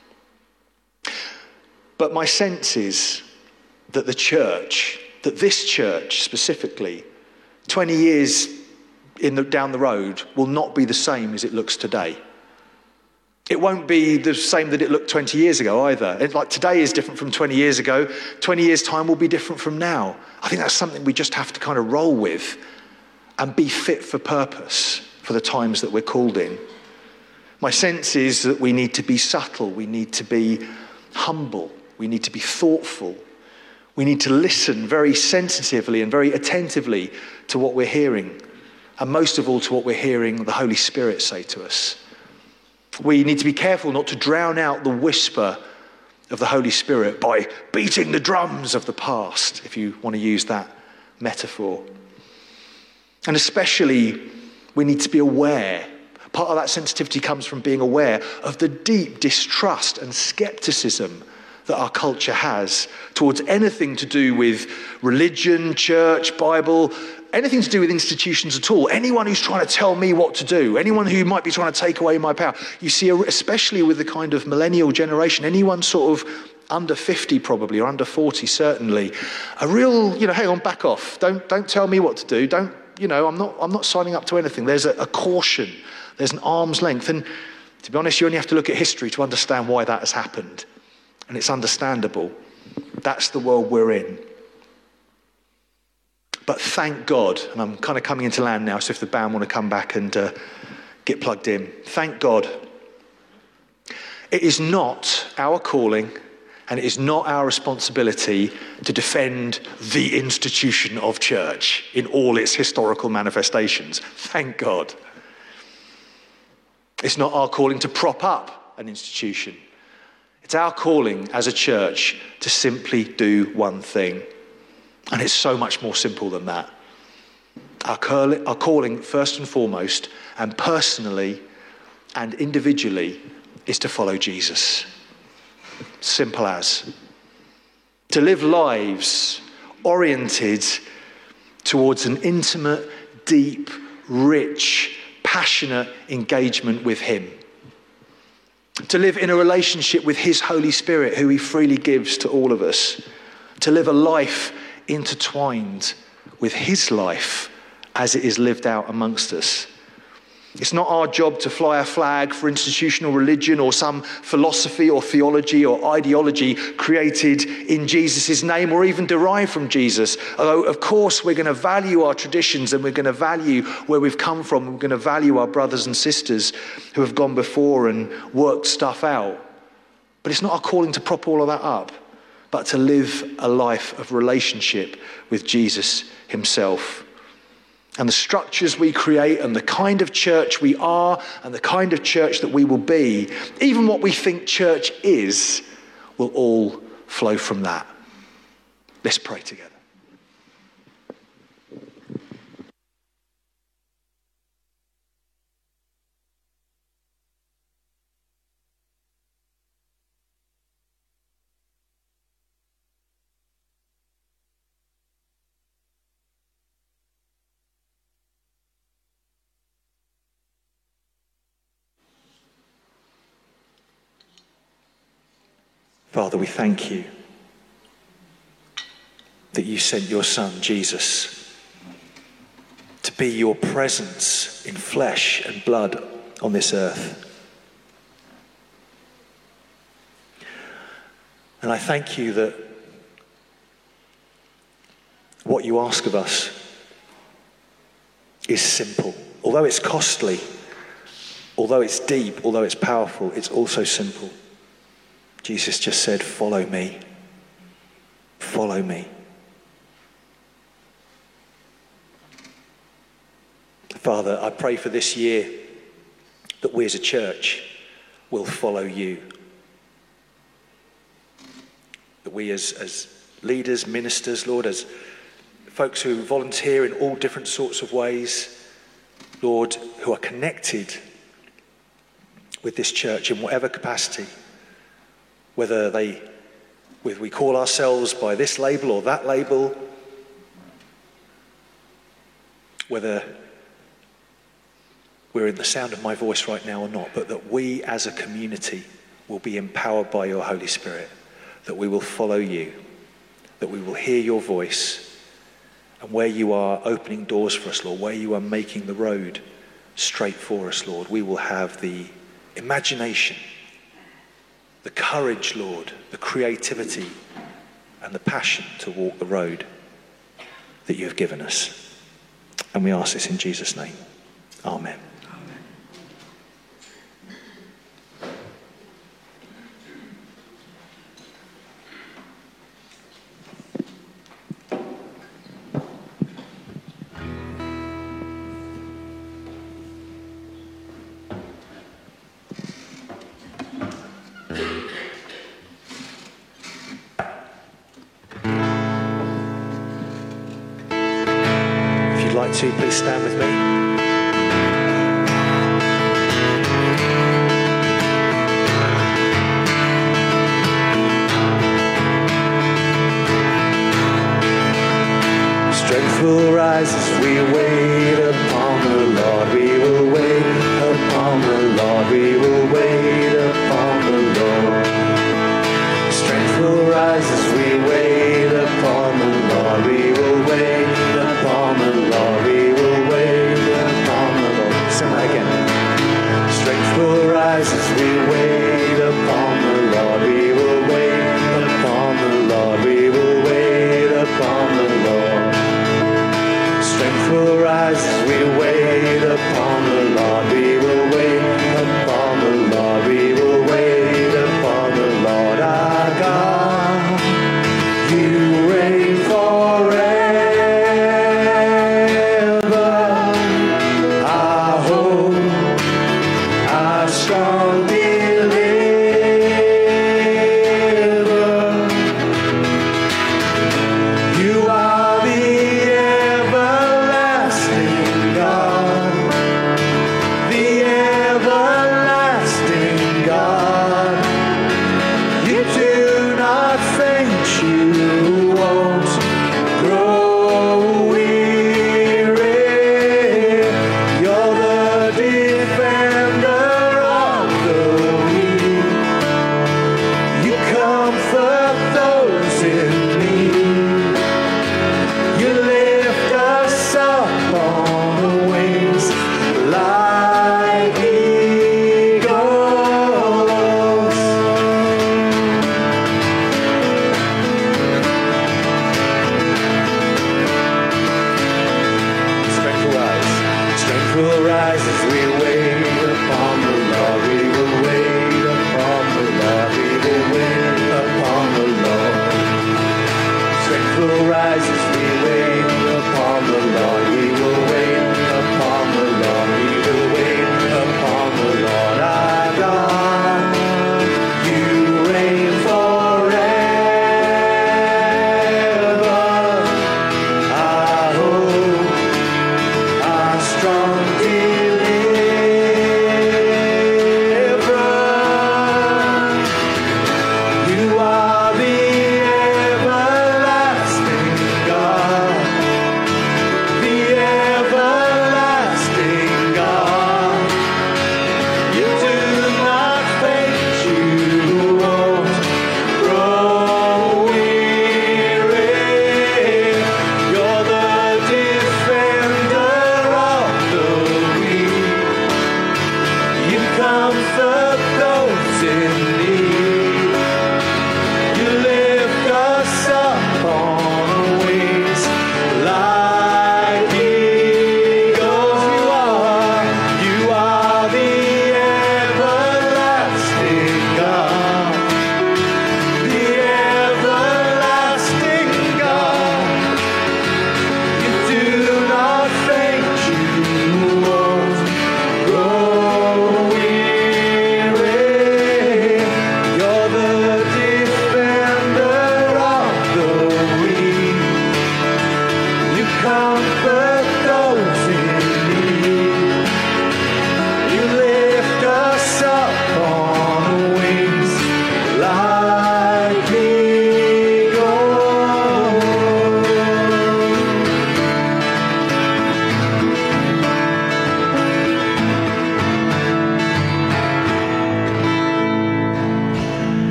But my sense is that the church, that this church specifically, twenty years in the, down the road, will not be the same as it looks today. It won't be the same that it looked twenty years ago either. It's like today is different from twenty years ago. twenty years' time will be different from now. I think that's something we just have to kind of roll with and be fit for purpose for the times that we're called in. My sense is that we need to be subtle. We need to be humble. We need to be thoughtful. We need to listen very sensitively and very attentively to what we're hearing. And most of all, to what we're hearing the Holy Spirit say to us. We need to be careful not to drown out the whisper of the Holy Spirit by beating the drums of the past, if you want to use that metaphor. And especially, we need to be aware. Part of that sensitivity comes from being aware of the deep distrust and skepticism that our culture has towards anything to do with religion, church, Bible, anything to do with institutions at all. Anyone who's trying to tell me what to do, anyone who might be trying to take away my power. You see, especially with the kind of millennial generation, anyone sort of under fifty probably, or under forty certainly, a real, you know, hang on, back off. Don't don't tell me what to do. Don't, you know, I'm not I'm not signing up to anything. There's a, a caution. There's an arm's length. And to be honest, you only have to look at history to understand why that has happened. And it's understandable. That's the world we're in. But thank God, and I'm kind of coming into land now, so if the band want to come back and uh, get plugged in. Thank God. It is not our calling, and it is not our responsibility to defend the institution of church in all its historical manifestations. Thank God. It's not our calling to prop up an institution. It's our calling as a church to simply do one thing. And it's so much more simple than that. Our, curl- our calling, first and foremost, and personally and individually, is to follow Jesus. Simple as. To live lives oriented towards an intimate, deep, rich, passionate engagement with him. To live in a relationship with his Holy Spirit, who he freely gives to all of us. To live a life intertwined with his life as it is lived out amongst us. It's not our job to fly a flag for institutional religion or some philosophy or theology or ideology created in Jesus' name or even derived from Jesus. Although, of course, we're going to value our traditions and we're going to value where we've come from. We're going to value our brothers and sisters who have gone before and worked stuff out. But it's not our calling to prop all of that up, but to live a life of relationship with Jesus himself. And the structures we create and the kind of church we are and the kind of church that we will be, even what we think church is, will all flow from that. Let's pray together. Father, we thank you that you sent your son, Jesus, to be your presence in flesh and blood on this earth. And I thank you that what you ask of us is simple. Although it's costly, although it's deep, although it's powerful, it's also simple. Jesus just said, follow me. Follow me. Father, I pray for this year that we as a church will follow you. That we as, as leaders, ministers, Lord, as folks who volunteer in all different sorts of ways, Lord, who are connected with this church in whatever capacity, whether they, whether we call ourselves by this label or that label, whether we're in the sound of my voice right now or not, but that we as a community will be empowered by your Holy Spirit, that we will follow you, that we will hear your voice, and where you are opening doors for us, Lord, where you are making the road straight for us, Lord, we will have the imagination, the courage, Lord, the creativity, and the passion to walk the road that you have given us. And we ask this in Jesus' name. Amen. To please stand with me. Strength will rise as we wait upon the Lord. We will wait upon the Lord. We will wait upon the Lord. Strength will rise as we wait upon the Lord. We will wait upon the Lord. We will wait upon the Lord. Sing that again. Strength will rise as we wait upon the Lord. We will wait upon the Lord. We will wait upon the Lord. Strength will rise as we wait upon the Lord. We will wait upon the Lord. We will wait upon the Lord our God. You reign forever. Our hope, our strong deliverer. You are the everlasting God, the everlasting God. You do not faint, you won't grow weary. You're the defender of the weak. You comfort those in need. You lift us up on the wings like eagles. Strength will rise. Strength will rise as we wait upon the Lord. We will wait upon the Lord. We will wait upon the Lord. Strength will rise as we wait upon the Lord. We will wait upon the Lord. We will wait upon the Lord our God. You reign forever. Our hope, our strong deliverer.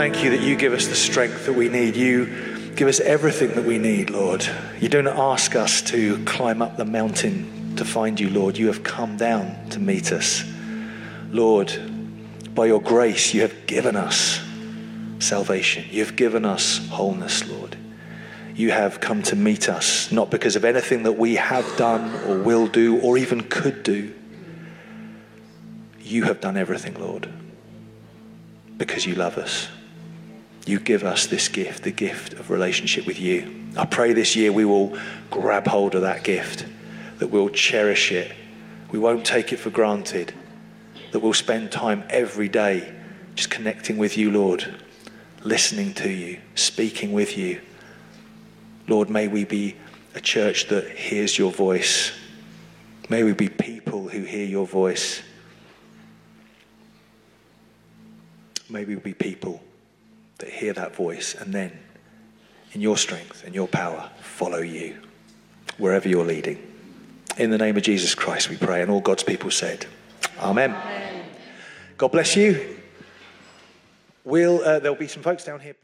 thank you that you give us the strength that we need. You give us everything that we need, Lord. You don't ask us to climb up the mountain to find you, Lord. You have come down to meet us. Lord, by your grace, you have given us salvation. You have given us wholeness, Lord. You have come to meet us, not because of anything that we have done or will do or even could do. You have done everything, Lord, because you love us. You give us this gift, the gift of relationship with you. I pray this year we will grab hold of that gift, that we'll cherish it. We won't take it for granted, that we'll spend time every day just connecting with you, Lord, listening to you, speaking with you. Lord, may we be a church that hears your voice. May we be people who hear your voice. May we be people that hear that voice and then, in your strength and your power, follow you wherever you're leading. In the name of Jesus Christ we pray, and all God's people said, Amen. Amen. God bless you. We'll, uh, there'll be some folks down here.